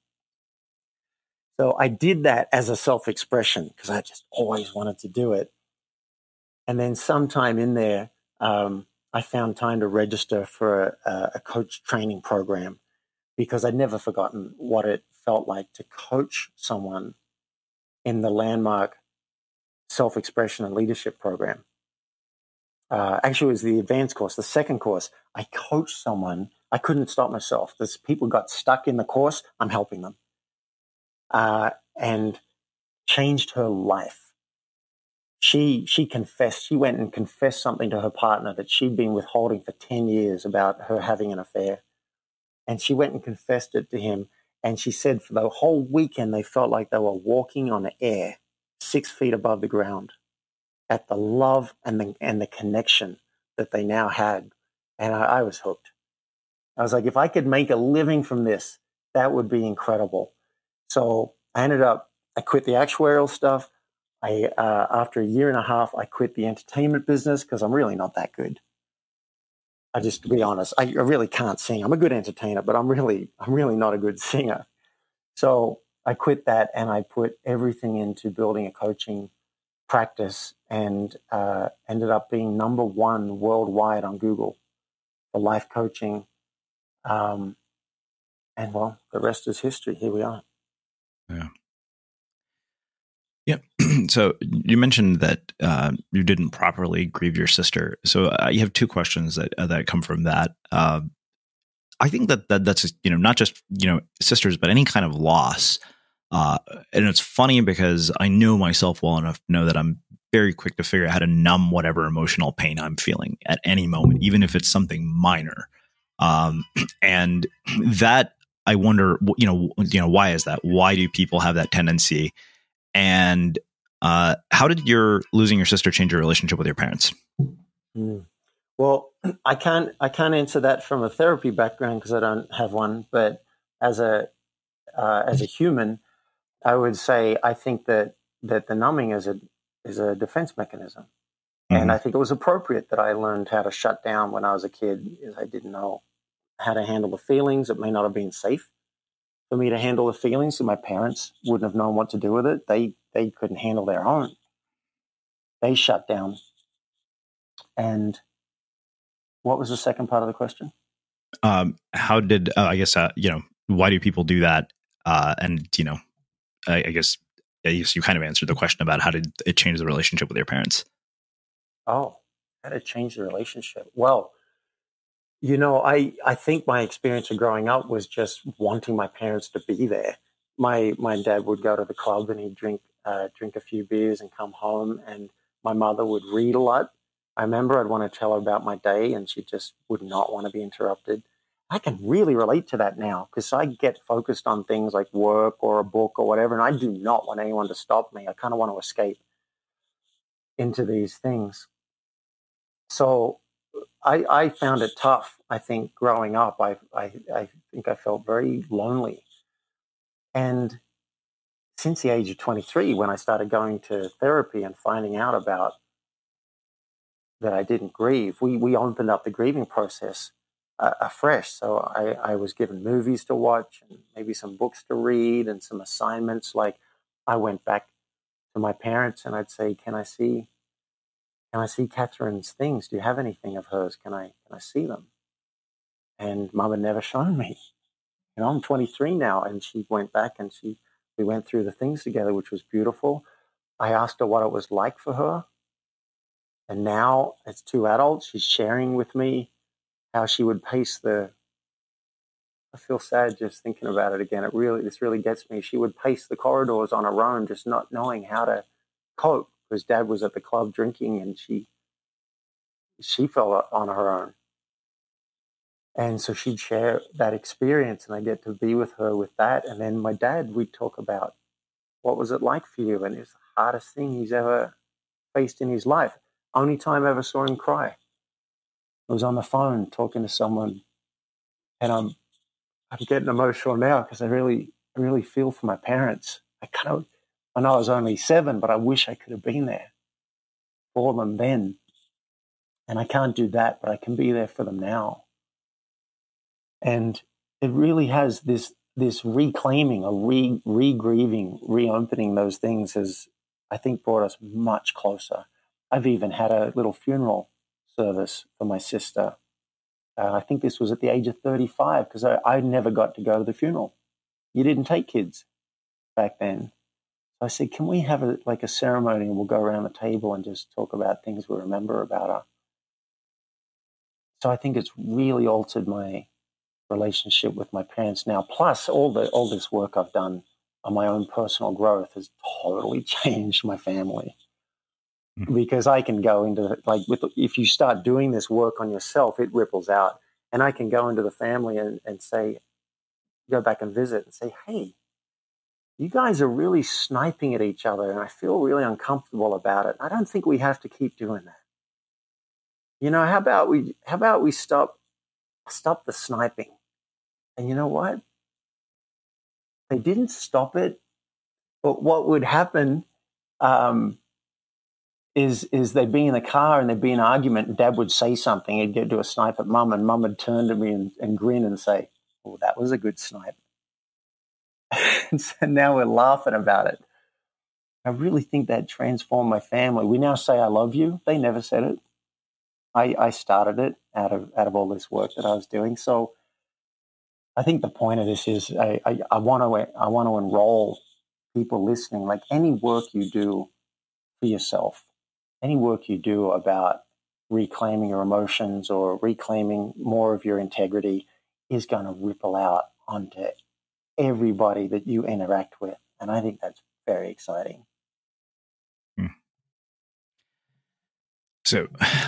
So I did that as a self-expression because I just always wanted to do it. And then sometime in there, I found time to register for a coach training program because I'd never forgotten what it felt like to coach someone in the Landmark self-expression and leadership program. Actually, it was the advanced course, the second course. I coached someone. I couldn't stop myself. These people got stuck in the course. I'm helping them. And changed her life. she confessed. She went and confessed something to her partner that she'd been withholding for 10 years about her having an affair. And she went and confessed it to him. And she said for the whole weekend, they felt like they were walking on air 6 feet above the ground at the love and the connection that they now had. And I was hooked. I was like, if I could make a living from this, that would be incredible. So I quit the actuarial stuff. After a year and a half, I quit the entertainment business because I'm really not that good. To be honest, I really can't sing. I'm a good entertainer, but I'm really not a good singer. So I quit that and I put everything into building a coaching practice and ended up being number one worldwide on Google for life coaching. And well, the rest is history. Here we are. Yeah. Yeah. So you mentioned that you didn't properly grieve your sister. So you have two questions that come from that. I think that's not just sisters, but any kind of loss. And it's funny because I know myself well enough to know that I'm very quick to figure out how to numb whatever emotional pain I'm feeling at any moment, even if it's something minor. And that I wonder, why is that? Why do people have that tendency? And how did your losing your sister change your relationship with your parents? Well, I can't answer that from a therapy background because I don't have one. But as a human, I would say I think that the numbing is a defense mechanism, and I think it was appropriate that I learned how to shut down when I was a kid. I didn't know how to handle the feelings. It may not have been safe for me to handle the feelings, so my parents wouldn't have known what to do with it. They couldn't handle their own. They shut down. And what was the second part of the question? How did why do people do that? And I guess you kind of answered the question about how did it change the relationship with your parents? Oh, how did it change the relationship? Well, I think my experience of growing up was just wanting my parents to be there. My dad would go to the club and he'd drink a few beers and come home, and my mother would read a lot. I remember I'd want to tell her about my day and she just would not want to be interrupted. I can really relate to that now because I get focused on things like work or a book or whatever, and I do not want anyone to stop me. I kind of want to escape into these things. So I found it tough, I think, growing up. I think I felt very lonely. And since the age of 23, when I started going to therapy and finding out about that I didn't grieve, we opened up the grieving process afresh. So I was given movies to watch and maybe some books to read and some assignments. Like I went back to my parents and I'd say, can I see Catherine's things? Do you have anything of hers? Can I see them? And Mum had never shown me. I'm 23 now, and she went back and we went through the things together, which was beautiful. I asked her what it was like for her. And now, as two adults, she's sharing with me how she would pace I feel sad just thinking about it again. This really gets me. She would pace the corridors on her own, just not knowing how to cope because Dad was at the club drinking, and she fell on her own. And so she'd share that experience, and I get to be with her with that. And then my dad, we'd talk about what was it like for you, and it was the hardest thing he's ever faced in his life. Only time I ever saw him cry. I was on the phone talking to someone, and I'm getting emotional now because I really feel for my parents. I know I was only 7, but I wish I could have been there for them then. And I can't do that, but I can be there for them now. And it really has this reclaiming, a re-grieving, reopening those things has, I think, brought us much closer. I've even had a little funeral service for my sister. I think this was at the age of 35 because I never got to go to the funeral. You didn't take kids back then. So I said, can we have a ceremony and we'll go around the table and just talk about things we remember about her? So I think it's really altered my relationship with my parents now. Plus, all this work I've done on my own personal growth has totally changed my family. because I can go into, like, if you start doing this work on yourself, it ripples out. And I can go into the family and say, go back and visit and say, hey, you guys are really sniping at each other, and I feel really uncomfortable about it. I don't think we have to keep doing that. You know, how about we stop the sniping? And you know what? They didn't stop it, but what would happen is they'd be in the car and there'd be an argument, and Dad would say something. He'd get to a snipe at Mum, and Mum would turn to me and grin and say, "Oh, that was a good snipe." And so now we're laughing about it. I really think that transformed my family. We now say "I love you." They never said it. I started it out of all this work that I was doing. So I think the point of this is I want to enroll people listening. Like, any work you do for yourself, any work you do about reclaiming your emotions or reclaiming more of your integrity is going to ripple out onto everybody that you interact with. And I think that's very exciting. So,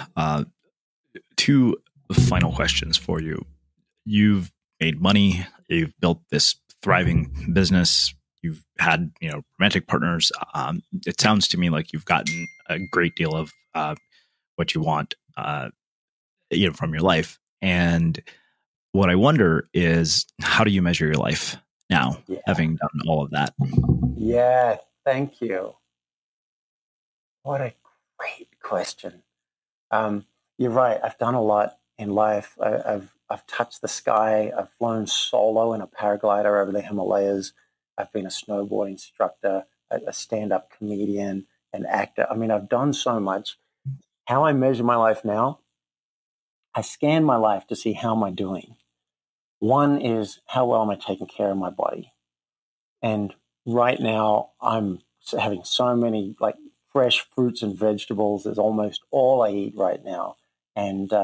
two final questions for you. You've made money. You've built this thriving business. You've had, romantic partners. It sounds to me like you've gotten a great deal of what you want, from your life. And what I wonder is, how do you measure your life now, having done all of that? Yeah, thank you. What a great question. You're right. I've done a lot in life. I've touched the sky. I've flown solo in a paraglider over the Himalayas. I've been a snowboard instructor, a stand-up comedian, an actor. I mean, I've done so much. How I measure my life now, I scan my life to see how am I doing. One is, how well am I taking care of my body? And right now, I'm having so many fresh fruits and vegetables is almost all I eat right now. And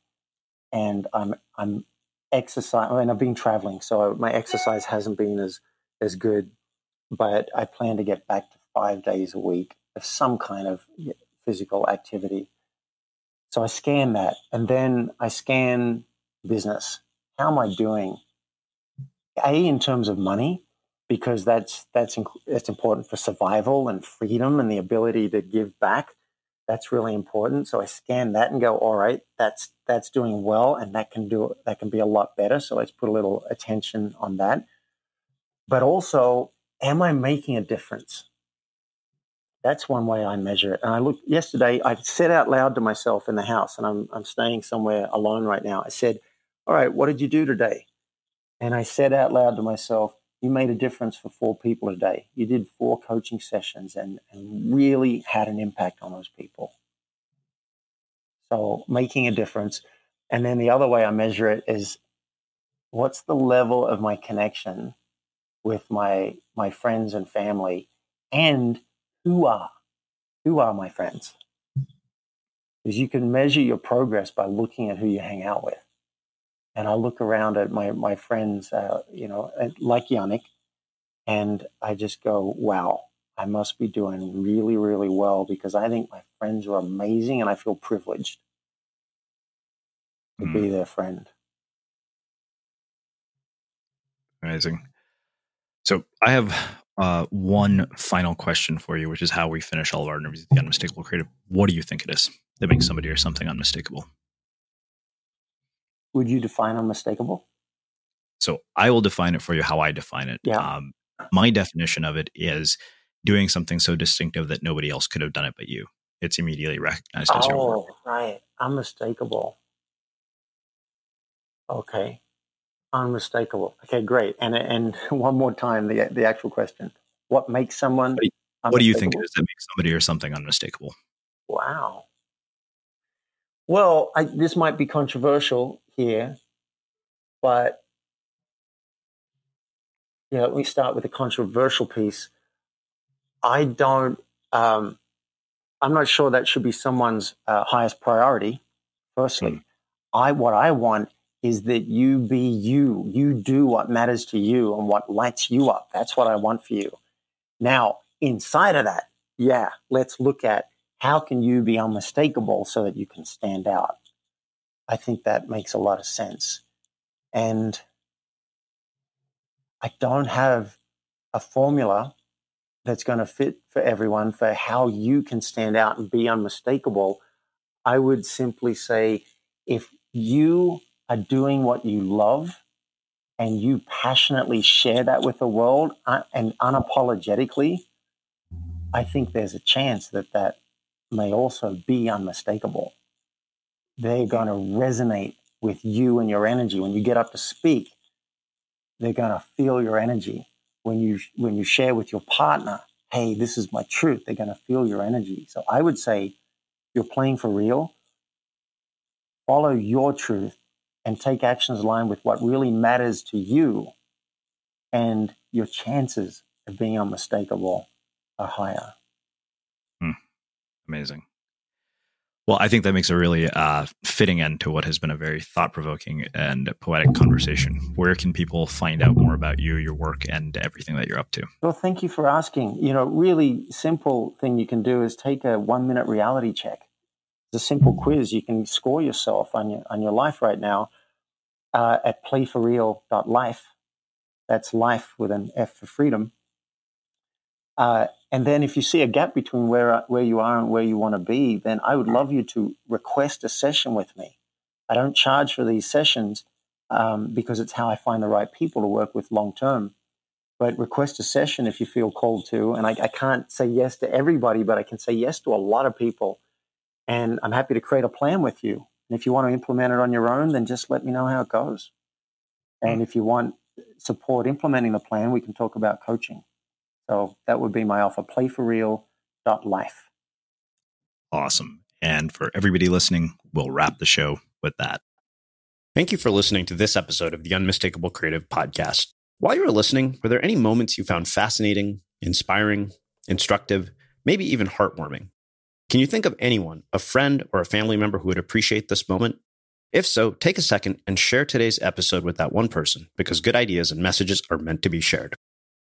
I'm exercising. I mean, I've been traveling, so my exercise hasn't been as good, but I plan to get back to 5 days a week of some kind of physical activity. So I scan that, and then I scan business. How am I doing? In terms of money, because that's important for survival and freedom and the ability to give back. That's really important. So I scan that and go, all right, that's doing well, and that can be a lot better. So let's put a little attention on that. But also, am I making a difference? That's one way I measure it. And I looked yesterday, I said out loud to myself in the house, and I'm staying somewhere alone right now. I said, all right, what did you do today? And I said out loud to myself, you made a difference for 4 people today. You did 4 coaching sessions and really had an impact on those people. So making a difference. And then the other way I measure it is, what's the level of my connection with my friends and family, and who are my friends? Because you can measure your progress by looking at who you hang out with. And I look around at my friends, like Yannick, and I just go, wow, I must be doing really, really well, because I think my friends are amazing, and I feel privileged to be their friend. Amazing. So I have one final question for you, which is how we finish all of our interviews at the Unmistakable Creative. What do you think it is that makes somebody or something unmistakable? Would you define unmistakable? So I will define it for you how I define it. Yeah. My definition of it is doing something so distinctive that nobody else could have done it but you. It's immediately recognized as your work. Oh, right. Unmistakable. Okay. Unmistakable. Okay, great. And one more time, the actual question. What makes someone What do you think it is that makes somebody or something unmistakable? Wow. Well, this might be controversial here, but let me start with the controversial piece. I'm not sure that should be someone's highest priority. Firstly, what I want is that you be you. You do what matters to you and what lights you up. That's what I want for you. Now, inside of that, let's look at how can you be unmistakable so that you can stand out? I think that makes a lot of sense. And I don't have a formula that's going to fit for everyone for how you can stand out and be unmistakable. I would simply say, if you are doing what you love and you passionately share that with the world and unapologetically, I think there's a chance that that may also be unmistakable. They're going to resonate with you and your energy. When you get up to speak, they're going to feel your energy. When you share with your partner, hey, this is my truth, they're going to feel your energy. So I would say, you're playing for real, follow your truth and take actions aligned with what really matters to you, and your chances of being unmistakable are higher. Amazing. Well, I think that makes a really fitting end to what has been a very thought-provoking and poetic conversation. Where can people find out more about you, your work, and everything that you're up to? Well, thank you for asking. Really simple thing you can do is take a 1-minute reality check. It's a simple quiz. You can score yourself on your life right now at playforreal.life. That's life with an F for freedom. And then if you see a gap between where you are and where you want to be, then I would love you to request a session with me. I don't charge for these sessions because it's how I find the right people to work with long term. But request a session if you feel called to. And I can't say yes to everybody, but I can say yes to a lot of people. And I'm happy to create a plan with you. And if you want to implement it on your own, then just let me know how it goes. And if you want support implementing the plan, we can talk about coaching. So that would be my offer, playforreal.life. Awesome. And for everybody listening, we'll wrap the show with that. Thank you for listening to this episode of the Unmistakable Creative Podcast. While you were listening, were there any moments you found fascinating, inspiring, instructive, maybe even heartwarming? Can you think of anyone, a friend or a family member who would appreciate this moment? If so, take a second and share today's episode with that one person, because good ideas and messages are meant to be shared.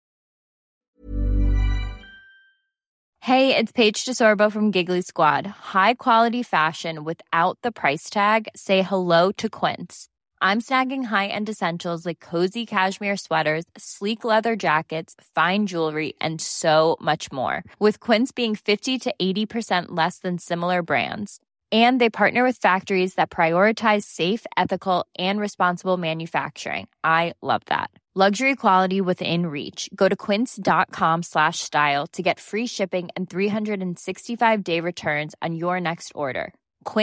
Hey, it's Paige DeSorbo from Giggly Squad. High quality fashion without the price tag. Say hello to Quince. I'm snagging high-end essentials like cozy cashmere sweaters, sleek leather jackets, fine jewelry, and so much more. With Quince being 50 to 80% less than similar brands. And they partner with factories that prioritize safe, ethical, and responsible manufacturing. I love that. Luxury quality within reach. Go to quince.com/style to get free shipping and 365-day returns on your next order.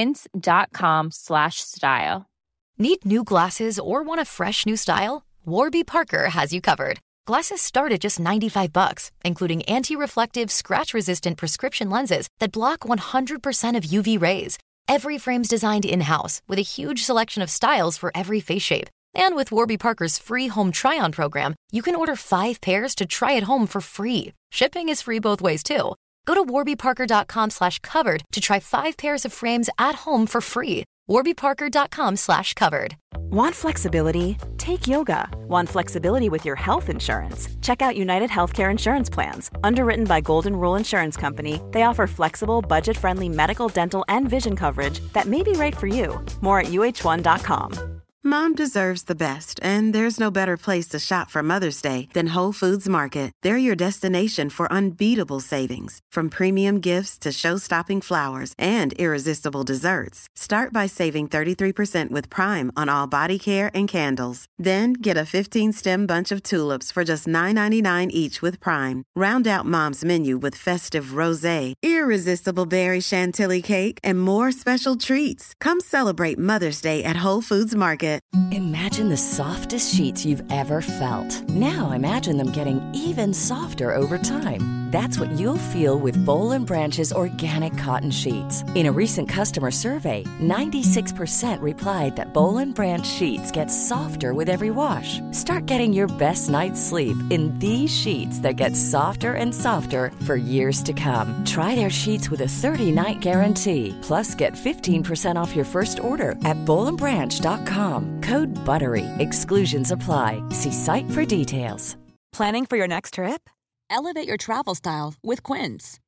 Quince.com/style. Need new glasses or want a fresh new style? Warby Parker has you covered. Glasses start at just $95, including anti-reflective, scratch-resistant prescription lenses that block 100% of UV rays. Every frame's designed in-house with a huge selection of styles for every face shape. And with Warby Parker's free home try-on program, you can order 5 pairs to try at home for free. Shipping is free both ways, too. Go to warbyparker.com/covered to try 5 pairs of frames at home for free. warbyparker.com/covered. Want flexibility? Take yoga. Want flexibility with your health insurance? Check out United Healthcare Insurance Plans. Underwritten by Golden Rule Insurance Company, they offer flexible, budget-friendly medical, dental, and vision coverage that may be right for you. More at uh1.com. Mom deserves the best, and there's no better place to shop for Mother's Day than Whole Foods Market. They're your destination for unbeatable savings, from premium gifts to show-stopping flowers and irresistible desserts. Start by saving 33% with Prime on all body care and candles. Then get a 15-stem bunch of tulips for just $9.99 each with Prime. Round out Mom's menu with festive rosé, irresistible berry chantilly cake, and more special treats. Come celebrate Mother's Day at Whole Foods Market. Imagine the softest sheets you've ever felt. Now imagine them getting even softer over time. That's what you'll feel with Boll & Branch's organic cotton sheets. In a recent customer survey, 96% replied that Boll & Branch sheets get softer with every wash. Start getting your best night's sleep in these sheets that get softer and softer for years to come. Try their sheets with a 30-night guarantee. Plus, get 15% off your first order at bollandbranch.com. Code BUTTERY. Exclusions apply. See site for details. Planning for your next trip? Elevate your travel style with Quince.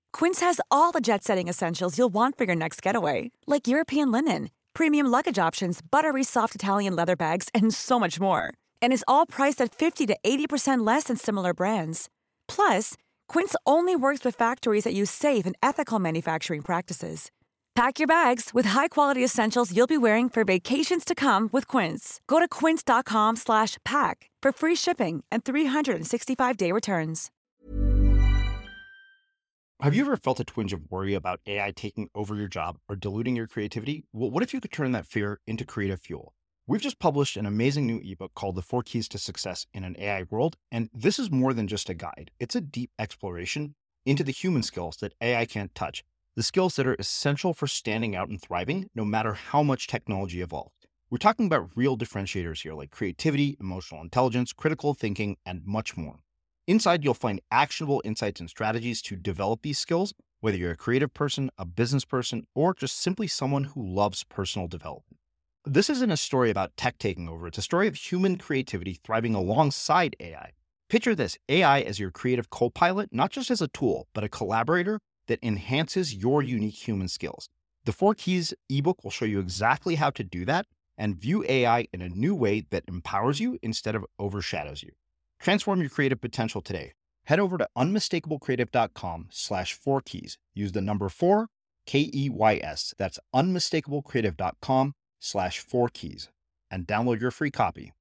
Quince has all the jet-setting essentials you'll want for your next getaway, like European linen, premium luggage options, buttery soft Italian leather bags, and so much more. And is all priced at 50 to 80% less than similar brands. Plus, Quince only works with factories that use safe and ethical manufacturing practices. Pack your bags with high-quality essentials you'll be wearing for vacations to come with Quince. Go to quince.com/pack for free shipping and 365-day returns. Have you ever felt a twinge of worry about AI taking over your job or diluting your creativity? Well, what if you could turn that fear into creative fuel? We've just published an amazing new ebook called The 4 Keys to Success in an AI World, and this is more than just a guide. It's a deep exploration into the human skills that AI can't touch, the skills that are essential for standing out and thriving, no matter how much technology evolves. We're talking about real differentiators here, like creativity, emotional intelligence, critical thinking, and much more. Inside, you'll find actionable insights and strategies to develop these skills, whether you're a creative person, a business person, or just simply someone who loves personal development. This isn't a story about tech taking over. It's a story of human creativity thriving alongside AI. Picture this, AI as your creative co-pilot, not just as a tool, but a collaborator that enhances your unique human skills. The 4 Keys ebook will show you exactly how to do that and view AI in a new way that empowers you instead of overshadows you. Transform your creative potential today. Head over to unmistakablecreative.com/4keys. Use the number 4, KEYS. That's unmistakablecreative.com/4keys and download your free copy.